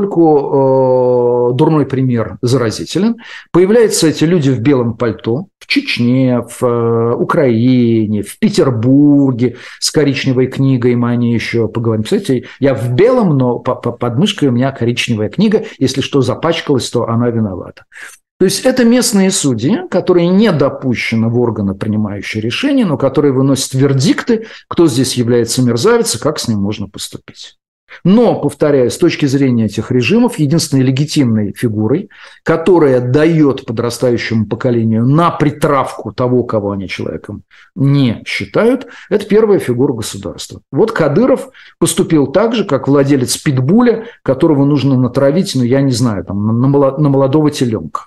поскольку э, дурной пример заразителен, появляются эти люди в белом пальто в Чечне, в э, Украине, в Петербурге с коричневой книгой, мы о ней еще поговорим. Кстати, я в белом, но под мышкой у меня коричневая книга, если что запачкалась, то она виновата. То есть это местные судьи, которые не допущены в органы, принимающие решения, но которые выносят вердикты, кто здесь является мерзавец и как с ним можно поступить. Но, повторяю, с точки зрения этих режимов, единственной легитимной фигурой, которая дает подрастающему поколению на притравку того, кого они человеком не считают, это первая фигура государства. Вот Кадыров поступил так же, как владелец питбуля, которого нужно натравить, ну, я не знаю, там, на молодого теленка.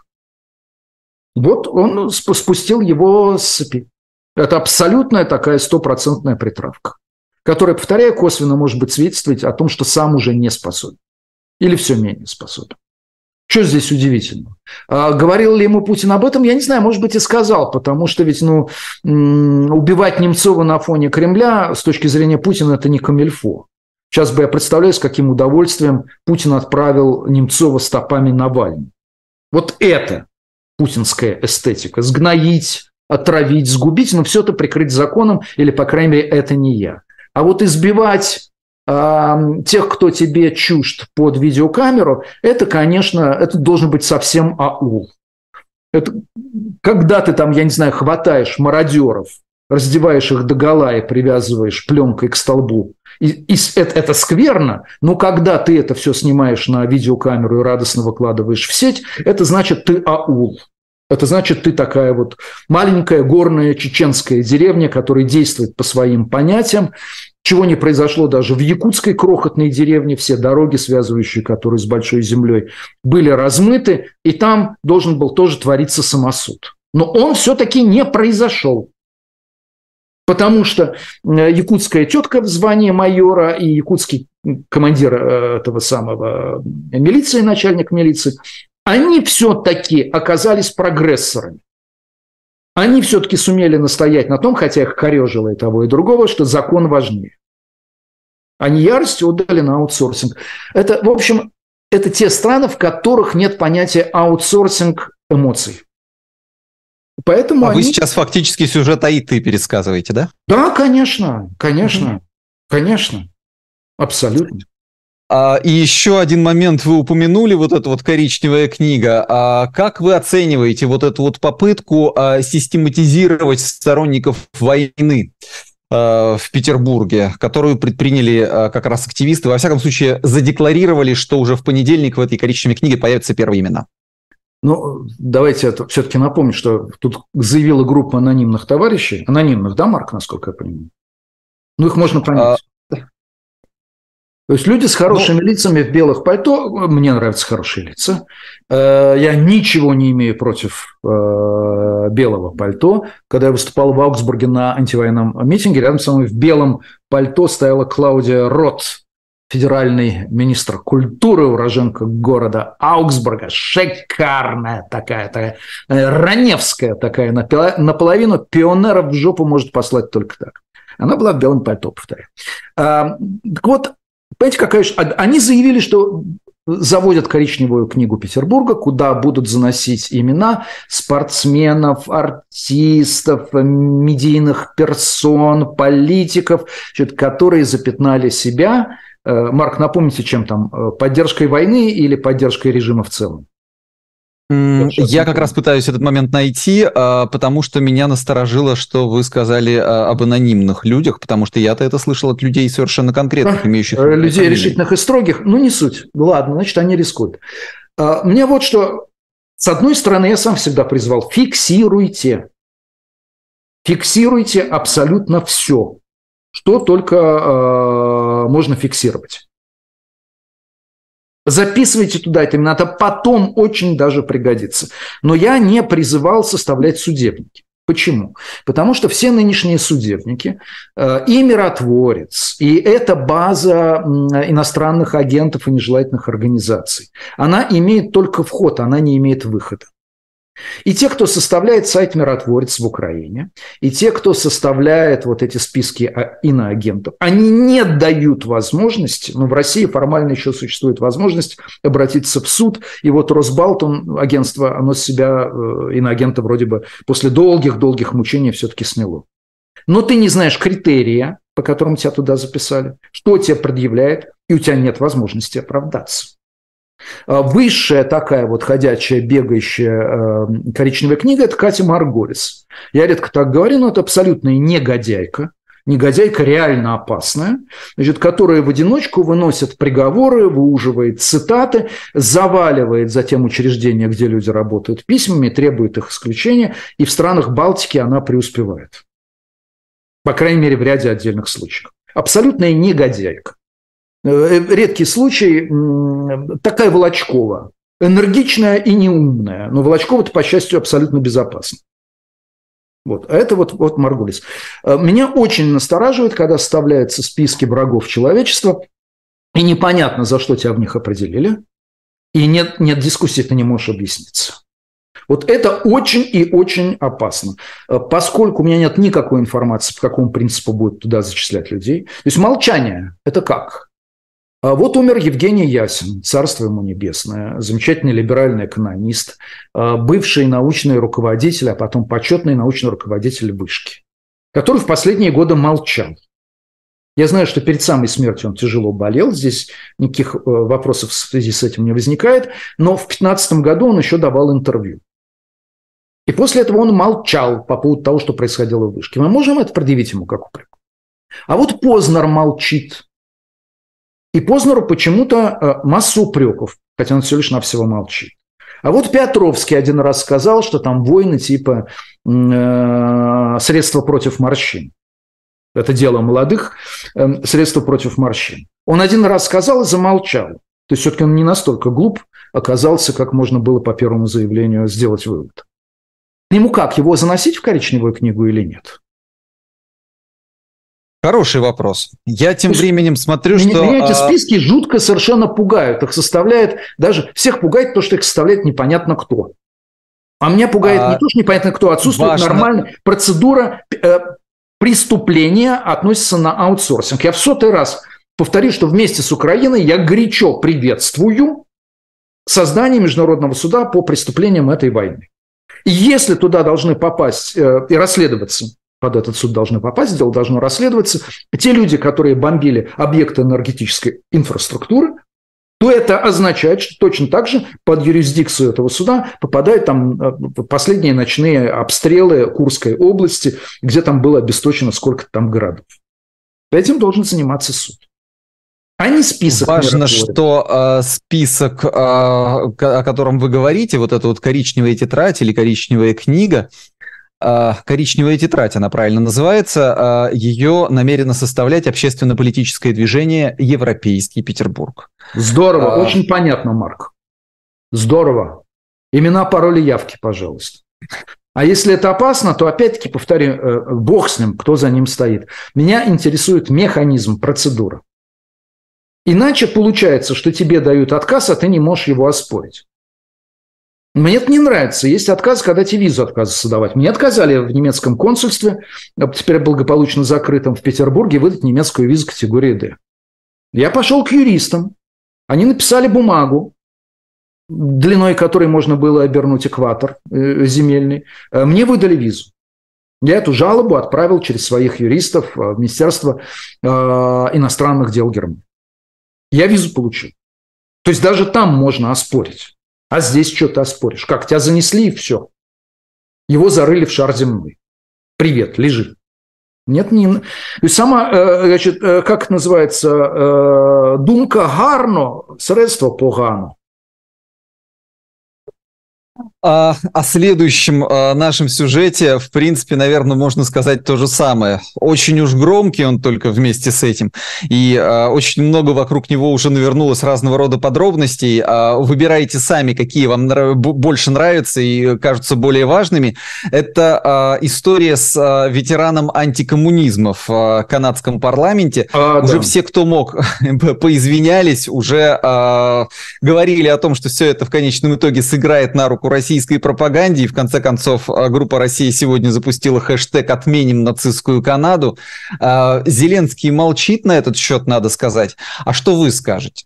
Вот он спустил его с цепи. Это абсолютная такая стопроцентная притравка, которая, повторяю, косвенно может быть свидетельствовать о том, что сам уже не способен. Или все менее способен. Что здесь удивительно? А, говорил ли ему Путин об этом? Я не знаю, может быть, и сказал, потому что ведь ну, убивать Немцова на фоне Кремля с точки зрения Путина это не камильфо. Сейчас бы я представляю, с каким удовольствием Путин отправил Немцова стопами Навального. Вот это путинская эстетика. Сгноить, отравить, сгубить, но все это прикрыть законом, или, по крайней мере, это не я. А вот избивать э, тех, кто тебе чужд под видеокамеру, это, конечно, это должен быть совсем аул. Это, когда ты там, я не знаю, хватаешь мародеров раздеваешь их догола и привязываешь пленкой к столбу. И, и это, это скверно, но когда ты это все снимаешь на видеокамеру и радостно выкладываешь в сеть, это значит, ты аул. Это значит, ты такая вот маленькая горная чеченская деревня, которая действует по своим понятиям, чего не произошло даже в якутской крохотной деревне. Все дороги, связывающие которые с большой землей, были размыты, и там должен был тоже твориться самосуд. Но он все-таки не произошел. Потому что якутская тетка в звании майора и якутский командир этого самого милиции, начальник милиции, они все-таки оказались прогрессорами. Они все-таки сумели настоять на том, хотя их корежило и того, и другого, что закон важнее. Они яростью отдали на аутсорсинг. Это, в общем, это те страны, в которых нет понятия аутсорсинг эмоций. Поэтому а они... вы сейчас фактически сюжет Аиты пересказываете, да? Да, конечно, конечно, угу. конечно, абсолютно. А, и еще один момент вы упомянули, вот эта вот коричневая книга. А как вы оцениваете вот эту вот попытку а, систематизировать сторонников войны а, в Петербурге, которую предприняли а, как раз активисты, во всяком случае задекларировали, что уже в понедельник в этой коричневой книге появятся первые имена? Ну, давайте это все-таки напомню, что тут заявила группа анонимных товарищей. Анонимных, да, Марк, насколько я понимаю? Ну, их можно понять. А... То есть люди с хорошими ну... лицами в белых пальто. Мне нравятся хорошие лица. Я ничего не имею против белого пальто. Когда я выступал в Аугсбурге на антивоенном митинге, рядом со мной в белом пальто стояла Клаудия Рот, федеральный министр культуры, уроженка города Аугсбурга, шикарная такая, такая раневская такая, наполовину пионеров в жопу может послать только так. Она была в белом пальто, повторяю. А, так вот, понимаете, какая... Они заявили, что заводят коричневую книгу Петербурга, куда будут заносить имена спортсменов, артистов, медийных персон, политиков, которые запятнали себя. Марк, напомните, чем там? Поддержкой войны или поддержкой режима в целом? Я как раз пытаюсь этот момент найти, потому что меня насторожило, что вы сказали об анонимных людях, потому что я-то это слышал от людей совершенно конкретных, имеющих... Людей фамилии. Решительных и строгих? Ну, не суть. Ладно, значит, они рискуют. Мне вот что... С одной стороны, я сам всегда призвал, фиксируйте. Фиксируйте абсолютно все, что только э, можно фиксировать. Записывайте туда это именно, это потом очень даже пригодится. Но я не призывал составлять судебники. Почему? Потому что все нынешние судебники э, и миротворец, и эта база э, иностранных агентов и нежелательных организаций, она имеет только вход, она не имеет выхода. И те, кто составляет сайт «Миротворец» в Украине, и те, кто составляет вот эти списки иноагентов, они не дают возможности, но в России формально еще существует возможность обратиться в суд, и вот Росбалтон, агентство, оно с себя иноагента вроде бы после долгих-долгих мучений все-таки сняло. Но ты не знаешь критерия, по которым тебя туда записали, что тебе предъявляет, и у тебя нет возможности оправдаться. Высшая такая вот ходячая, бегающая э, коричневая книга – это Катя Марголис. Я редко так говорю, но это абсолютная негодяйка. Негодяйка реально опасная, значит, которая в одиночку выносит приговоры, выуживает цитаты, заваливает затем учреждения, где люди работают, письмами, требует их исключения. И в странах Балтики она преуспевает. По крайней мере, в ряде отдельных случаев. Абсолютная негодяйка. Редкий случай, такая Волочкова, энергичная и неумная, но Волочкова-то, по счастью, абсолютно безопасна. Вот. А это вот, вот Марголис. Меня очень настораживает, когда составляются списки врагов человечества, и непонятно, за что тебя в них определили, и нет, нет дискуссии, ты не можешь объясниться. Вот это очень и очень опасно, поскольку у меня нет никакой информации, по какому принципу будут туда зачислять людей. То есть молчание – это как? Вот умер Евгений Ясин, царство ему небесное, замечательный либеральный экономист, бывший научный руководитель, а потом почетный научный руководитель Вышки, который в последние годы молчал. Я знаю, что перед самой смертью он тяжело болел, здесь никаких вопросов в связи с этим не возникает, но в две тысячи пятнадцатом году он еще давал интервью. И после этого он молчал по поводу того, что происходило в Вышке. Мы можем это предъявить ему как упрек. А вот Познер молчит. И Познеру почему-то масса упреков, хотя он всего лишь навсего молчит. А вот Петровский один раз сказал, что там войны типа э, средства против морщин. Это дело молодых, э, средства против морщин. Он один раз сказал и замолчал. То есть все-таки он не настолько глуп оказался, как можно было по первому заявлению сделать вывод. Ему как, его заносить в коричневую книгу или нет? Хороший вопрос. Я тем есть, временем смотрю, меня, что... Меня эти списки жутко совершенно пугают. Их составляет, даже всех пугает то, что их составляет непонятно кто. А меня пугает а не то, что непонятно кто, отсутствует важно... нормальная процедура э, преступления относится на аутсорсинг. Я в сотый раз повторю, что вместе с Украиной я горячо приветствую создание международного суда по преступлениям этой войны. И если туда должны попасть э, и расследоваться, под этот суд должны попасть, дело должно расследоваться, те люди, которые бомбили объекты энергетической инфраструктуры, то это означает, что точно так же под юрисдикцию этого суда попадают там последние ночные обстрелы Курской области, где там было обесточено сколько-то там городов. Этим должен заниматься суд. А не список. Важно, что э, список, э, о котором вы говорите, вот эта вот коричневая тетрадь или коричневая книга, э, коричневая тетрадь, она правильно называется, э, ее намерено составлять общественно-политическое движение «Европейский Петербург». Здорово, а... очень понятно, Марк. Здорово. Имена, пароли, явки, пожалуйста. А если это опасно, то опять-таки, повторю, бог с ним, кто за ним стоит. Меня интересует механизм, процедура. Иначе получается, что тебе дают отказ, а ты не можешь его оспорить. Мне это не нравится. Есть отказ, когда тебе визу отказываются давать. Мне отказали в немецком консульстве, теперь благополучно закрытом в Петербурге, выдать немецкую визу категории D. Я пошел к юристам. Они написали бумагу, длиной которой можно было обернуть экватор земельный. Мне выдали визу. Я эту жалобу отправил через своих юристов в Министерство иностранных дел Германии. Я визу получил. То есть даже там можно оспорить. А здесь что ты оспоришь? Как, тебя занесли и все. Его зарыли в шар земной. Привет, лежи. Нет, не... То есть сама, значит, как это называется, думка гарно, средство погано. О, о следующем о нашем сюжете, в принципе, наверное, можно сказать то же самое. Очень уж громкий он только вместе с этим. И а, очень много вокруг него уже навернулось разного рода подробностей. А, выбирайте сами, какие вам нрав... больше нравятся и кажутся более важными. Это а, история с а, ветераном антикоммунизма в а, канадском парламенте. А, уже да. Все, кто мог, поизвинялись, уже а, говорили о том, что все это в конечном итоге сыграет на руку российской пропаганде, и в конце концов группа «Россия сегодня» запустила хэштег «Отменим нацистскую Канаду». Зеленский молчит на этот счет, надо сказать. А что вы скажете?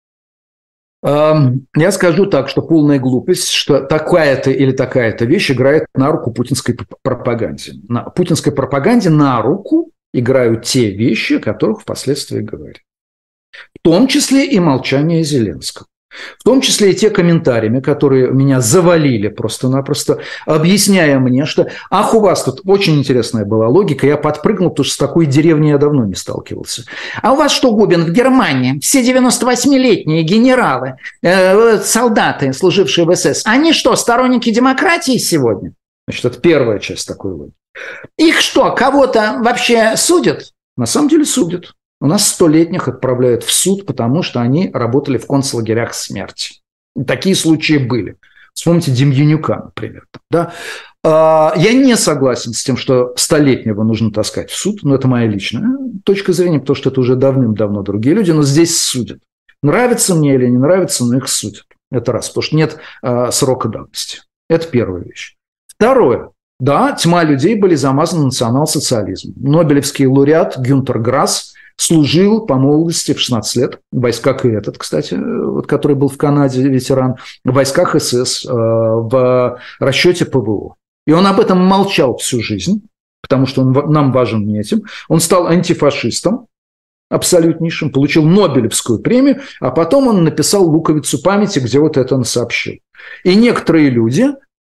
Я скажу так, что полная глупость, что такая-то или такая-то вещь играет на руку путинской пропаганде. На путинской пропаганде на руку играют те вещи, о которых впоследствии говорят. В том числе и молчание Зеленского. В том числе и те комментариями, которые меня завалили просто-напросто, объясняя мне, что ах, у вас тут очень интересная была логика, я подпрыгнул, потому что с такой деревней я давно не сталкивался. А у вас что, Губин, в Германии все девяносто восьмилетние генералы, э, солдаты, служившие в СС, они что, сторонники демократии сегодня? Значит, это первая часть такой логики. Их что, кого-то вообще судят? На самом деле судят. У нас столетних отправляют в суд, потому что они работали в концлагерях смерти. Такие случаи были. Вспомните Демьянюка, например. Да? Я не согласен с тем, что столетнего нужно таскать в суд, но это моя личная точка зрения, потому что это уже давным-давно другие люди, но здесь судят. Нравится мне или не нравится, но их судят. Это раз, потому что нет срока давности. Это первая вещь. Второе. Да, тьма людей были замазаны национал-социализмом. Нобелевский лауреат Гюнтер Грасс служил по молодости в шестнадцать лет в войсках, и этот, кстати, вот, который был в Канаде, ветеран, в войсках СС, в расчете ПВО. И он об этом молчал всю жизнь, потому что он нам важен не этим. Он стал антифашистом абсолютнейшим, получил Нобелевскую премию, а потом он написал «Луковицу памяти», где вот это он сообщил. И некоторые люди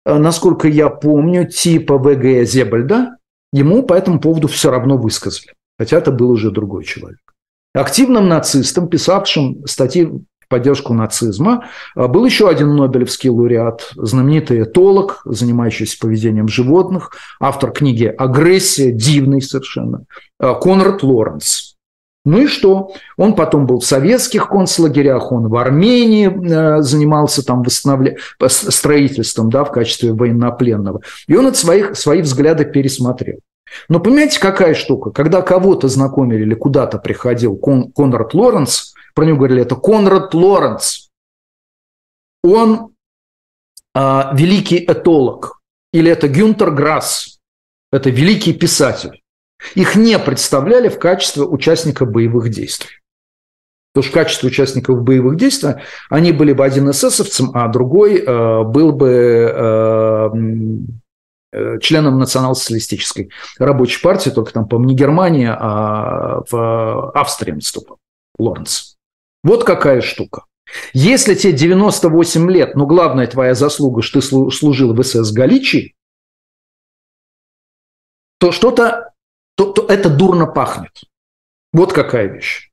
насколько я помню, типа вэ гэ Зебальда, ему по этому поводу все равно высказали. Хотя это был уже другой человек. Активным нацистом, писавшим статьи в поддержку нацизма, был еще один нобелевский лауреат, знаменитый этолог, занимающийся поведением животных, автор книги «Агрессия», дивный совершенно, Конрад Лоренц. Ну и что? Он потом был в советских концлагерях, он в Армении занимался там восстановлением, строительством, да, в качестве военнопленного. И он от своих, свои взгляды пересмотрел. Но понимаете, какая штука? Когда кого-то знакомили или куда-то приходил Кон, Конрад Лоренц, про него говорили, это Конрад Лоренц, он а, великий этолог, или это Гюнтер Грасс, это великий писатель. Их не представляли в качестве участника боевых действий. Потому что в качестве участников боевых действий они были бы один эсэсовцем, а другой э, был бы э, э, членом национал-социалистической рабочей партии, только там, по-моему, не Германии, а в Австрии наступал Лоренц. Вот какая штука. Если тебе девяносто восемь лет, но главная твоя заслуга, что ты служил в эс эс Галичии, то что-то То, то это дурно пахнет. Вот какая вещь.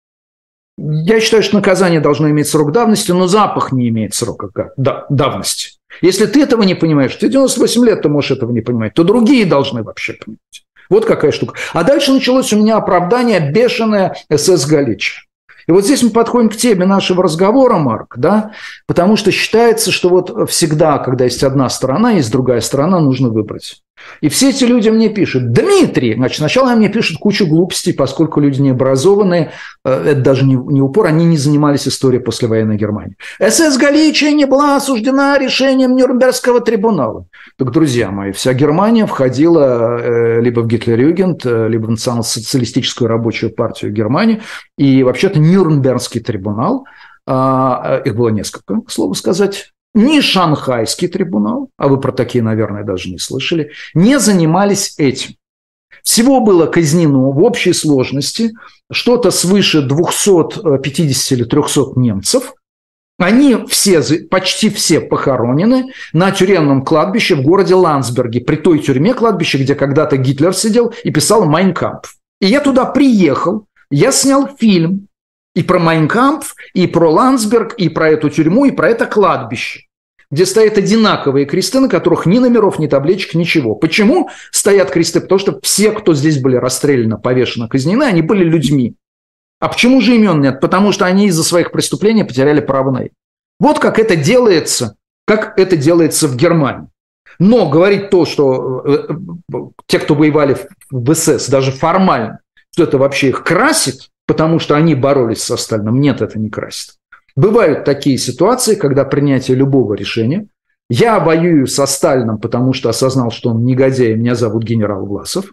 Я считаю, что наказание должно иметь срок давности, но запах не имеет срока давности. Если ты этого не понимаешь, ты девяносто восемь лет ты можешь этого не понимать, то другие должны вообще понимать. Вот какая штука. А дальше началось у меня оправдание бешеное эс эс Галичия. И вот здесь мы подходим к теме нашего разговора, Марк, да, потому что считается, что вот всегда, когда есть одна сторона, есть другая сторона, нужно выбрать. И все эти люди мне пишут: Дмитрий, значит, сначала они мне пишут кучу глупостей, поскольку люди необразованные, это даже не, не упор, они не занимались историей послевоенной Германии. эс эс Галичия не была осуждена решением Нюрнбергского трибунала. Так, друзья мои, вся Германия входила либо в Гитлер-Югент, либо в национал-социалистическую рабочую партию Германии, и вообще-то Нюрнбергский трибунал, их было несколько, к слову сказать, ни Шанхайский трибунал, а вы про такие, наверное, даже не слышали, не занимались этим. Всего было казнено в общей сложности что-то свыше двухсот пятидесяти или трехсот немцев. Они все, почти все похоронены на тюремном кладбище в городе Ландсберге, при той тюрьме кладбище, где когда-то Гитлер сидел и писал «Майн кампф». И я туда приехал, я снял фильм и про «Майн кампф», и про Ландсберг, и про эту тюрьму, и про это кладбище, где стоят одинаковые кресты, на которых ни номеров, ни табличек, ничего. Почему стоят кресты? Потому что все, кто здесь были расстреляны, повешены, казнены, они были людьми. А почему же имен нет? Потому что они из-за своих преступлений потеряли право на их. Вот как это делается, как это делается в Германии. Но говорить то, что те, кто воевали в эс эс, даже формально, что это вообще их красит, потому что они боролись со Сталином, нет, это не красит. Бывают такие ситуации, когда принятие любого решения, я воюю со Сталином, потому что осознал, что он негодяй, меня зовут генерал Власов,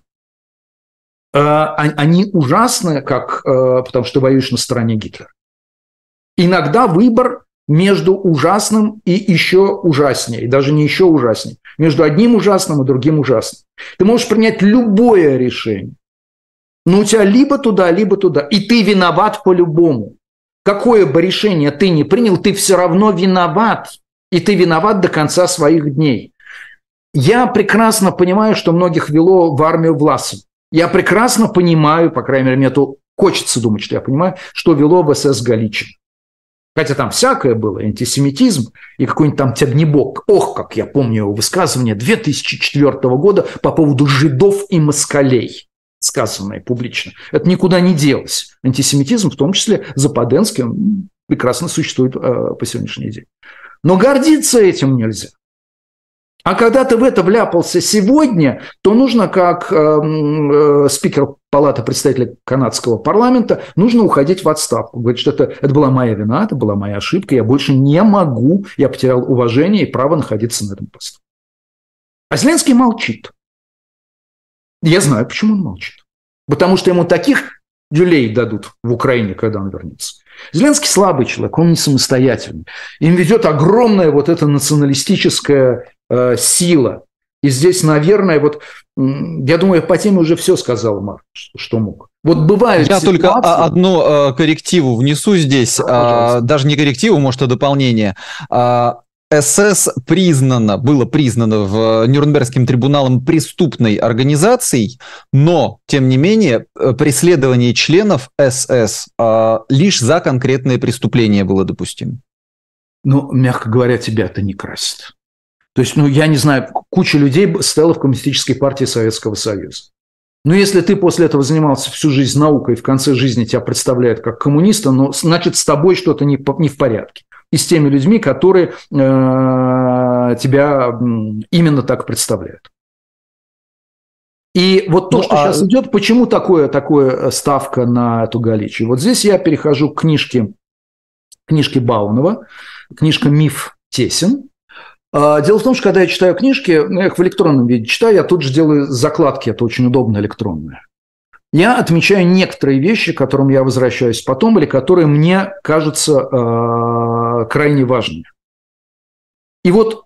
они ужасны, как, потому что воюешь на стороне Гитлера. Иногда выбор между ужасным и еще ужаснее, и даже не еще ужаснее, между одним ужасным и другим ужасным. Ты можешь принять любое решение, но у тебя либо туда, либо туда, и ты виноват по-любому. Какое бы решение ты ни принял, ты все равно виноват, и ты виноват до конца своих дней. Я прекрасно понимаю, что многих вело в армию Власов. Я прекрасно понимаю, по крайней мере, мне то хочется думать, что я понимаю, что вело в эс эс Галичия. Хотя там всякое было, антисемитизм и какой-нибудь там тягнебок. Ох, как я помню его высказывание две тысячи четвёртого года по поводу жидов и москалей, сказанное публично. Это никуда не делось. Антисемитизм, в том числе западенский, он прекрасно существует э, по сегодняшний день. Но гордиться этим нельзя. А когда ты в это вляпался сегодня, то нужно, как э, э, спикер Палаты представителей канадского парламента, нужно уходить в отставку. Говорит, что это, это была моя вина, это была моя ошибка, я больше не могу, я потерял уважение и право находиться на этом посту. А Зеленский молчит. Я знаю, почему он молчит. Потому что ему таких люлей дадут в Украине, когда он вернется. Зеленский слабый человек, он не самостоятельный. Им ведет огромная вот эта националистическая э, сила. И здесь, наверное, вот, я думаю, по теме уже все сказал Марк, что мог. Вот бывают Я ситуации... только одну э, коррективу внесу здесь, э, даже не коррективу, может, а дополнение. Э, СС признано, было признано в Нюрнбергским трибуналом преступной организацией, но, тем не менее, преследование членов СС а, лишь за конкретные преступления было допустимо. Ну, мягко говоря, тебя это не красит. То есть, ну, я не знаю, куча людей стояла в Коммунистической партии Советского Союза. Но если ты после этого занимался всю жизнь наукой, и в конце жизни тебя представляют как коммуниста, ну, значит, с тобой что-то не, не в порядке. И с теми людьми, которые э, тебя именно так представляют. И вот то, ну, что а... сейчас идет, почему такое, такое ставка на эту Галичию? Вот здесь я перехожу к книжке, книжке Баунова, книжка «Миф тесен». Дело в том, что когда я читаю книжки, я их в электронном виде читаю, я тут же делаю закладки, это очень удобно электронное. Я отмечаю некоторые вещи, к которым я возвращаюсь потом, или которые мне кажутся э, крайне важными. И вот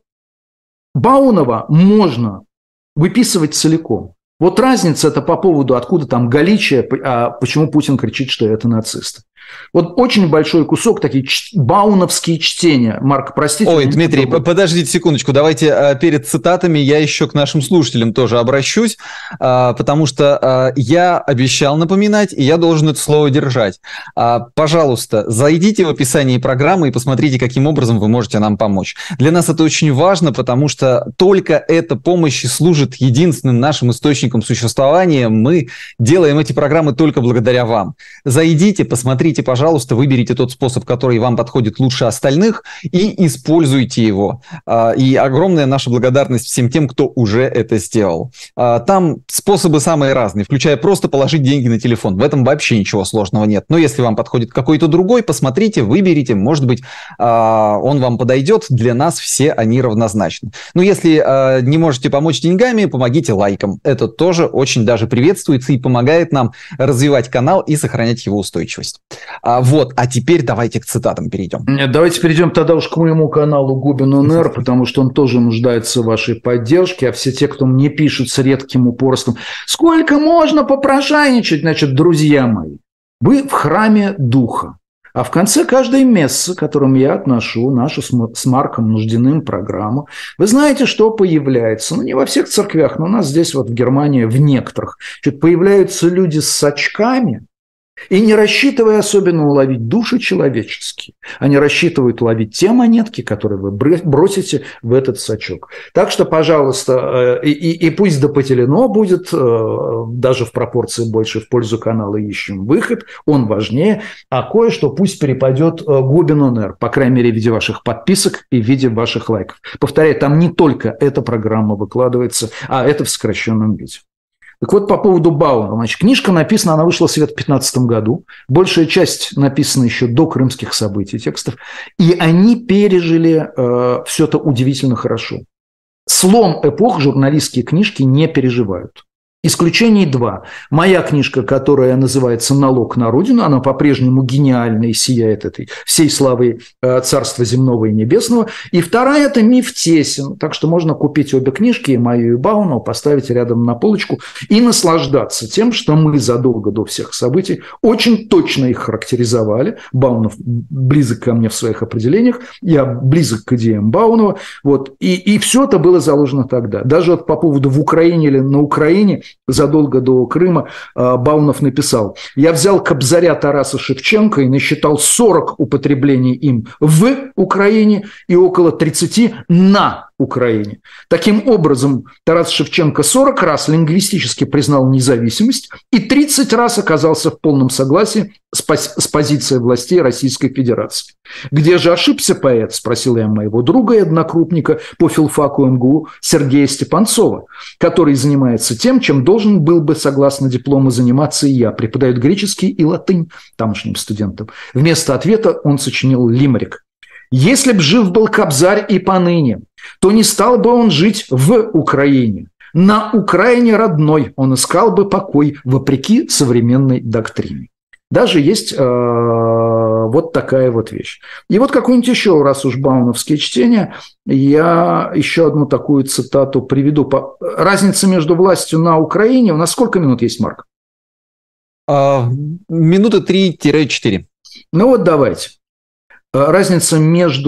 Баунова можно выписывать целиком. Вот разница это по поводу, откуда там Галичия, а почему Путин кричит, что это нацисты. Вот очень большой кусок, такие ч- бауновские чтения. Марк, простите. Ой, Дмитрий, подождите секундочку. Давайте перед цитатами я еще к нашим слушателям тоже обращусь, потому что я обещал напоминать, и я должен это слово держать. Пожалуйста, зайдите в описание программы и посмотрите, каким образом вы можете нам помочь. Для нас это очень важно, потому что только эта помощь служит единственным нашим источником существования. Мы делаем эти программы только благодаря вам. Зайдите, посмотрите, пожалуйста, выберите тот способ, который вам подходит лучше остальных, и используйте его. И огромная наша благодарность всем тем, кто уже это сделал. Там способы самые разные, включая просто положить деньги на телефон. В этом вообще ничего сложного нет. Но если вам подходит какой-то другой, посмотрите, выберите. Может быть, он вам подойдет. Для нас все они равнозначны. Но если не можете помочь деньгами, помогите лайком. Это тоже очень даже приветствуется и помогает нам развивать канал и сохранять его устойчивость. А, вот, а теперь давайте к цитатам перейдем. Давайте перейдем тогда уж к моему каналу Губин он эр, потому что он тоже нуждается в вашей поддержке, а все те, кто мне пишут с редким упорством, сколько можно попрошайничать, значит, друзья мои, вы в храме Духа. А в конце каждой мессы, к которым я отношу нашу с Марком Нуждиным программу, вы знаете, что появляется. Ну, не во всех церквях, но у нас здесь вот в Германии, в некоторых, что-то появляются люди с очками, и не рассчитывая особенно уловить души человеческие, они рассчитывают уловить те монетки, которые вы бросите в этот сачок. Так что, пожалуйста, и, и, и пусть допотелено будет, даже в пропорции больше в пользу канала «Ищем выход», он важнее, а кое-что пусть перепадет Губин он эр, по крайней мере, в виде ваших подписок и в виде ваших лайков. Повторяю, там не только эта программа выкладывается, а это в сокращенном виде. Так вот, по поводу Баунова. Значит, книжка написана, она вышла в свет в две тысячи пятнадцатом году. Большая часть написана еще до крымских событий текстов. И они пережили э, все это удивительно хорошо. Слом эпох журналистские книжки не переживают. Исключений два. Моя книжка, которая называется «Налог на Родину», она по-прежнему гениальна и сияет этой всей славой Царства земного и небесного. И вторая – это «Миф тесен». Так что можно купить обе книжки, и мою, и Баунова, поставить рядом на полочку и наслаждаться тем, что мы задолго до всех событий очень точно их характеризовали. Баунов близок ко мне в своих определениях, я близок к идеям Баунова. Вот. И, и все это было заложено тогда. Даже вот по поводу «в Украине» или «на Украине» задолго до Крыма Баунов написал: «Я взял Кобзаря Тараса Шевченко и насчитал сорок употреблений им в Украине и около тридцати на Украине. Таким образом, Тарас Шевченко сорок раз лингвистически признал независимость и тридцать раз оказался в полном согласии с, пози- с позицией властей Российской Федерации. Где же ошибся поэт?» – спросил я моего друга и однокрупника по филфаку эм гэ у Сергея Степанцова, который занимается тем, чем должен был бы, согласно диплому, заниматься и я, преподает греческий и латынь тамошним студентам. Вместо ответа он сочинил лимерик. «Если б жив был Кобзарь и поныне, то не стал бы он жить в Украине. На Украине родной он искал бы покой, вопреки современной доктрине». Даже есть э, вот такая вот вещь. И вот какую-нибудь еще, раз уж бауновские чтения, я еще одну такую цитату приведу. Разница между властью на Украине. У нас сколько минут есть, Марк? А, минуты три-четыре. Ну вот давайте. разница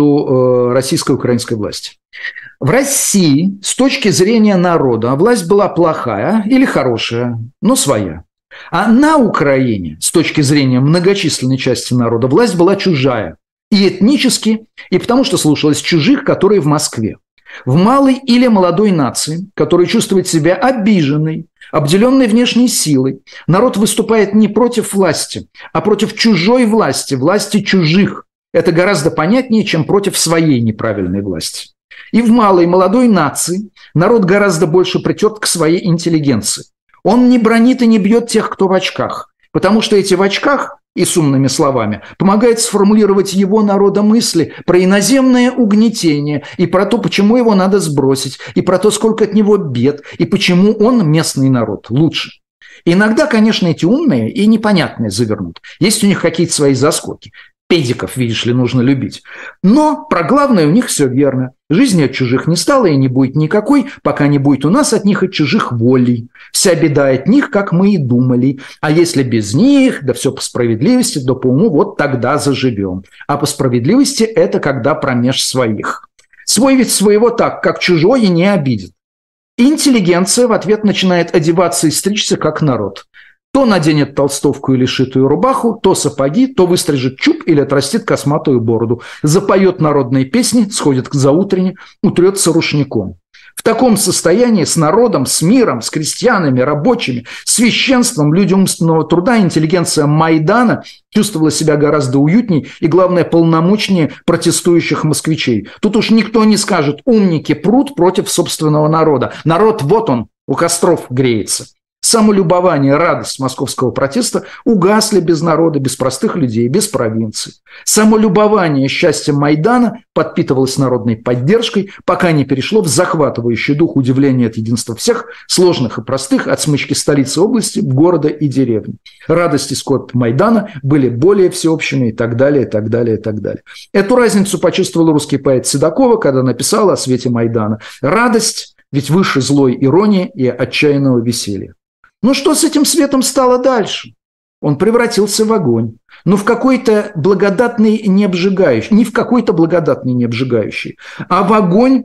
между российской и украинской властью. В России с точки зрения народа власть была плохая или хорошая, но своя. А на Украине с точки зрения многочисленной части народа власть была чужая. И этнически, и потому что слушалась чужих, которые в Москве. В малой или молодой нации, которая чувствует себя обиженной, обделенной внешней силой, народ выступает не против власти, а против чужой власти, власти чужих. Это гораздо понятнее, чем против своей неправильной власти. И в малой и молодой нации народ гораздо больше притерт к своей интеллигенции. Он не бранит и не бьет тех, кто в очках, потому что эти в очках и с умными словами помогает сформулировать его народа мысли про иноземное угнетение и про то, почему его надо сбросить, и про то, сколько от него бед, и почему он, местный народ, лучше. Иногда, конечно, эти умные и непонятные завернут. Есть у них какие-то свои заскоки. Педиков, видишь ли, нужно любить. Но про главное у них все верно. Жизни от чужих не стало и не будет никакой, пока не будет у нас от них от чужих волей. Вся беда от них, как мы и думали. А если без них, да все по справедливости, да по уму, вот тогда заживем. А по справедливости это когда промеж своих. Свой ведь своего так, как чужой, и не обидит. Интеллигенция в ответ начинает одеваться и стричься, как народ. То наденет толстовку или шитую рубаху, то сапоги, то выстрижет чуб или отрастит косматую бороду. Запоет народные песни, сходит к заутрене, утрется рушником. В таком состоянии с народом, с миром, с крестьянами, рабочими, священством, людям умственного труда интеллигенция Майдана чувствовала себя гораздо уютней и, главное, полномочнее протестующих москвичей. Тут уж никто не скажет: умники прут против собственного народа. Народ вот он, у костров греется. Самолюбование, радость московского протеста угасли без народа, без простых людей, без провинций. Самолюбование счастьем Майдана подпитывалось народной поддержкой, пока не перешло в захватывающий дух удивления от единства всех, сложных и простых, от смычки столицы области, города и деревни. Радость и скорбь Майдана были более всеобщими и так далее, и так далее, и так далее. Эту разницу почувствовал русский поэт Седокова, когда написал о свете Майдана. Радость ведь выше злой иронии и отчаянного веселья. Ну что с этим светом стало дальше? Он превратился в огонь. Но в какой-то благодатный не обжигающий, не в какой-то благодатный не обжигающий, а в огонь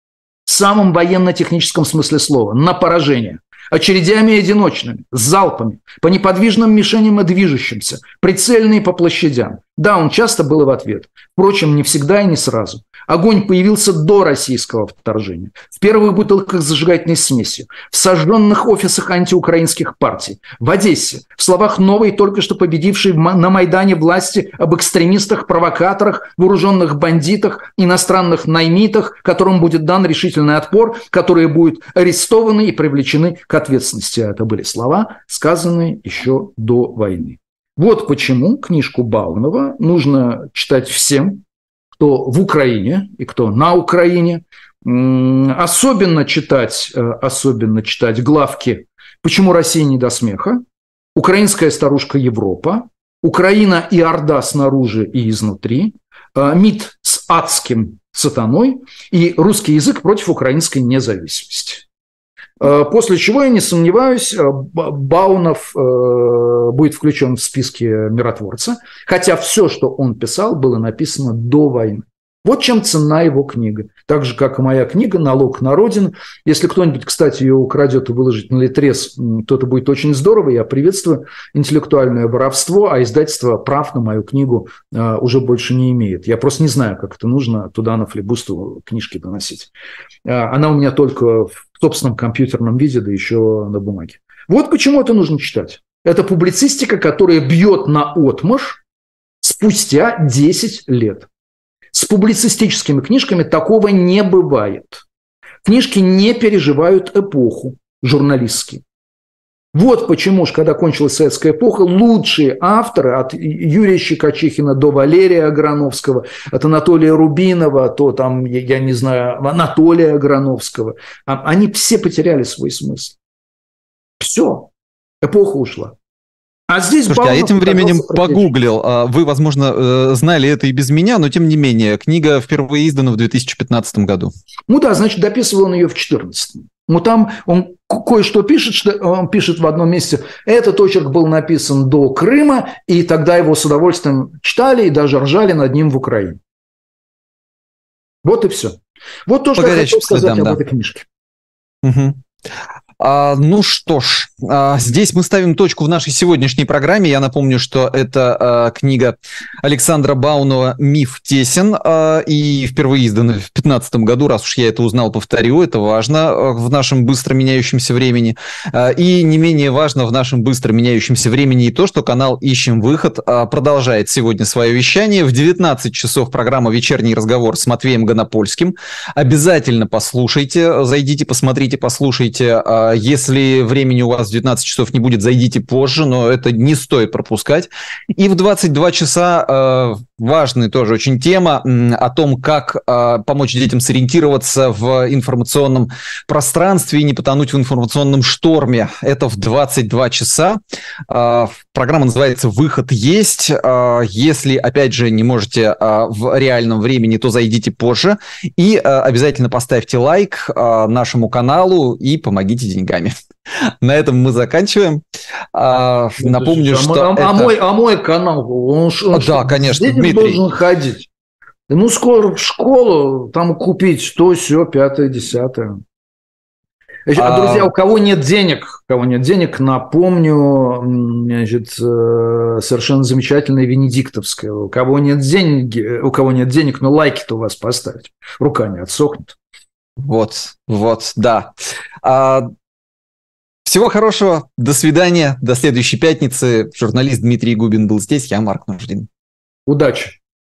в самом военно-техническом смысле слова, на поражение. Очередями одиночными, залпами, по неподвижным мишеням и движущимся, прицельные по площадям. Да, он часто был и в ответ. Впрочем, не всегда и не сразу. Огонь появился до российского вторжения. В первых бутылках с зажигательной смесью, в сожженных офисах антиукраинских партий, в Одессе, в словах новой, только что победившей на Майдане власти об экстремистах, провокаторах, вооруженных бандитах, иностранных наймитах, которым будет дан решительный отпор, которые будут арестованы и привлечены к ответственности. Это были слова, сказанные еще до войны. Вот почему книжку Баунова нужно читать всем, кто в Украине и кто на Украине. Особенно читать, особенно читать главки «Почему Россия не до смеха», «Украинская старушка Европа», «Украина и Орда снаружи и изнутри», «МИД с адским сатаной» и «Русский язык против украинской независимости». После чего, я не сомневаюсь, Баунов будет включен в списки миротворца, хотя все, что он писал, было написано до войны. Вот чем ценна его книга. Так же, как и моя книга «Налог на Родину». Если кто-нибудь, кстати, ее украдет и выложит на Литрес, то это будет очень здорово. Я приветствую интеллектуальное воровство, а издательство прав на мою книгу уже больше не имеет. Я просто не знаю, как это нужно туда на флибусту книжки доносить. Она у меня только в собственном компьютерном виде, да еще на бумаге. Вот почему это нужно читать. Это публицистика, которая бьет наотмашь спустя десять лет. С публицистическими книжками такого не бывает. Книжки не переживают эпоху журналистские. Вот почему ж, когда кончилась советская эпоха, лучшие авторы, от Юрия Щекочихина до Валерия Аграновского, от Анатолия Рубинова, то там, я не знаю, Анатолия Аграновского, они все потеряли свой смысл. Все, эпоха ушла. А здесь Слушайте, а я тем временем погуглил. Вы, возможно, знали это и без меня, но тем не менее, книга впервые издана в две тысячи пятнадцатом году. Ну да, значит, дописывал он ее в две тысячи четырнадцатом. Ну там он кое-что пишет, что он пишет в одном месте, этот очерк был написан до Крыма, и тогда его с удовольствием читали и даже ржали над ним в Украине. Вот и все. Вот то, что я хотел сказать следам, об да. этой книжке. Угу. А, ну что ж, а, здесь мы ставим точку в нашей сегодняшней программе. Я напомню, что это а, книга Александра Баунова «Миф тесен», а, и впервые издана в две тысячи пятнадцатом году. Раз уж я это узнал, повторю, это важно а, в нашем быстро меняющемся времени. А, и не менее важно в нашем быстро меняющемся времени и то, что канал «Ищем выход» а, продолжает сегодня свое вещание. В девятнадцать часов программа «Вечерний разговор» с Матвеем Гонопольским. Обязательно послушайте, зайдите, посмотрите, послушайте. Если времени у вас в девятнадцать часов не будет, зайдите позже, но это не стоит пропускать. И в двадцать два часа э, важная тоже очень тема э, о том, как э, помочь детям сориентироваться в информационном пространстве и не потонуть в информационном шторме. Это в двадцать два часа. Э, программа называется «Выход есть». Э, если, опять же, не можете э, в реальном времени, то зайдите позже. И э, обязательно поставьте лайк э, нашему каналу и помогите деньгами. На этом мы заканчиваем. А, напомню, а что а, это... а, мой, а мой канал, он, он да, что, конечно, Дмитрий должен ходить. Ему скоро в школу там купить то, сё, пятое, десятое. А, друзья, у кого нет денег, у кого нет денег, напомню, значит, совершенно замечательная Венедиктовская. У кого нет денег, у кого нет денег, но лайки-то у вас поставить. Рука не отсохнет. Вот, вот, да. А... Всего хорошего, до свидания, до следующей пятницы. Журналист Дмитрий Губин был здесь, я Марк Нуждин. Удачи!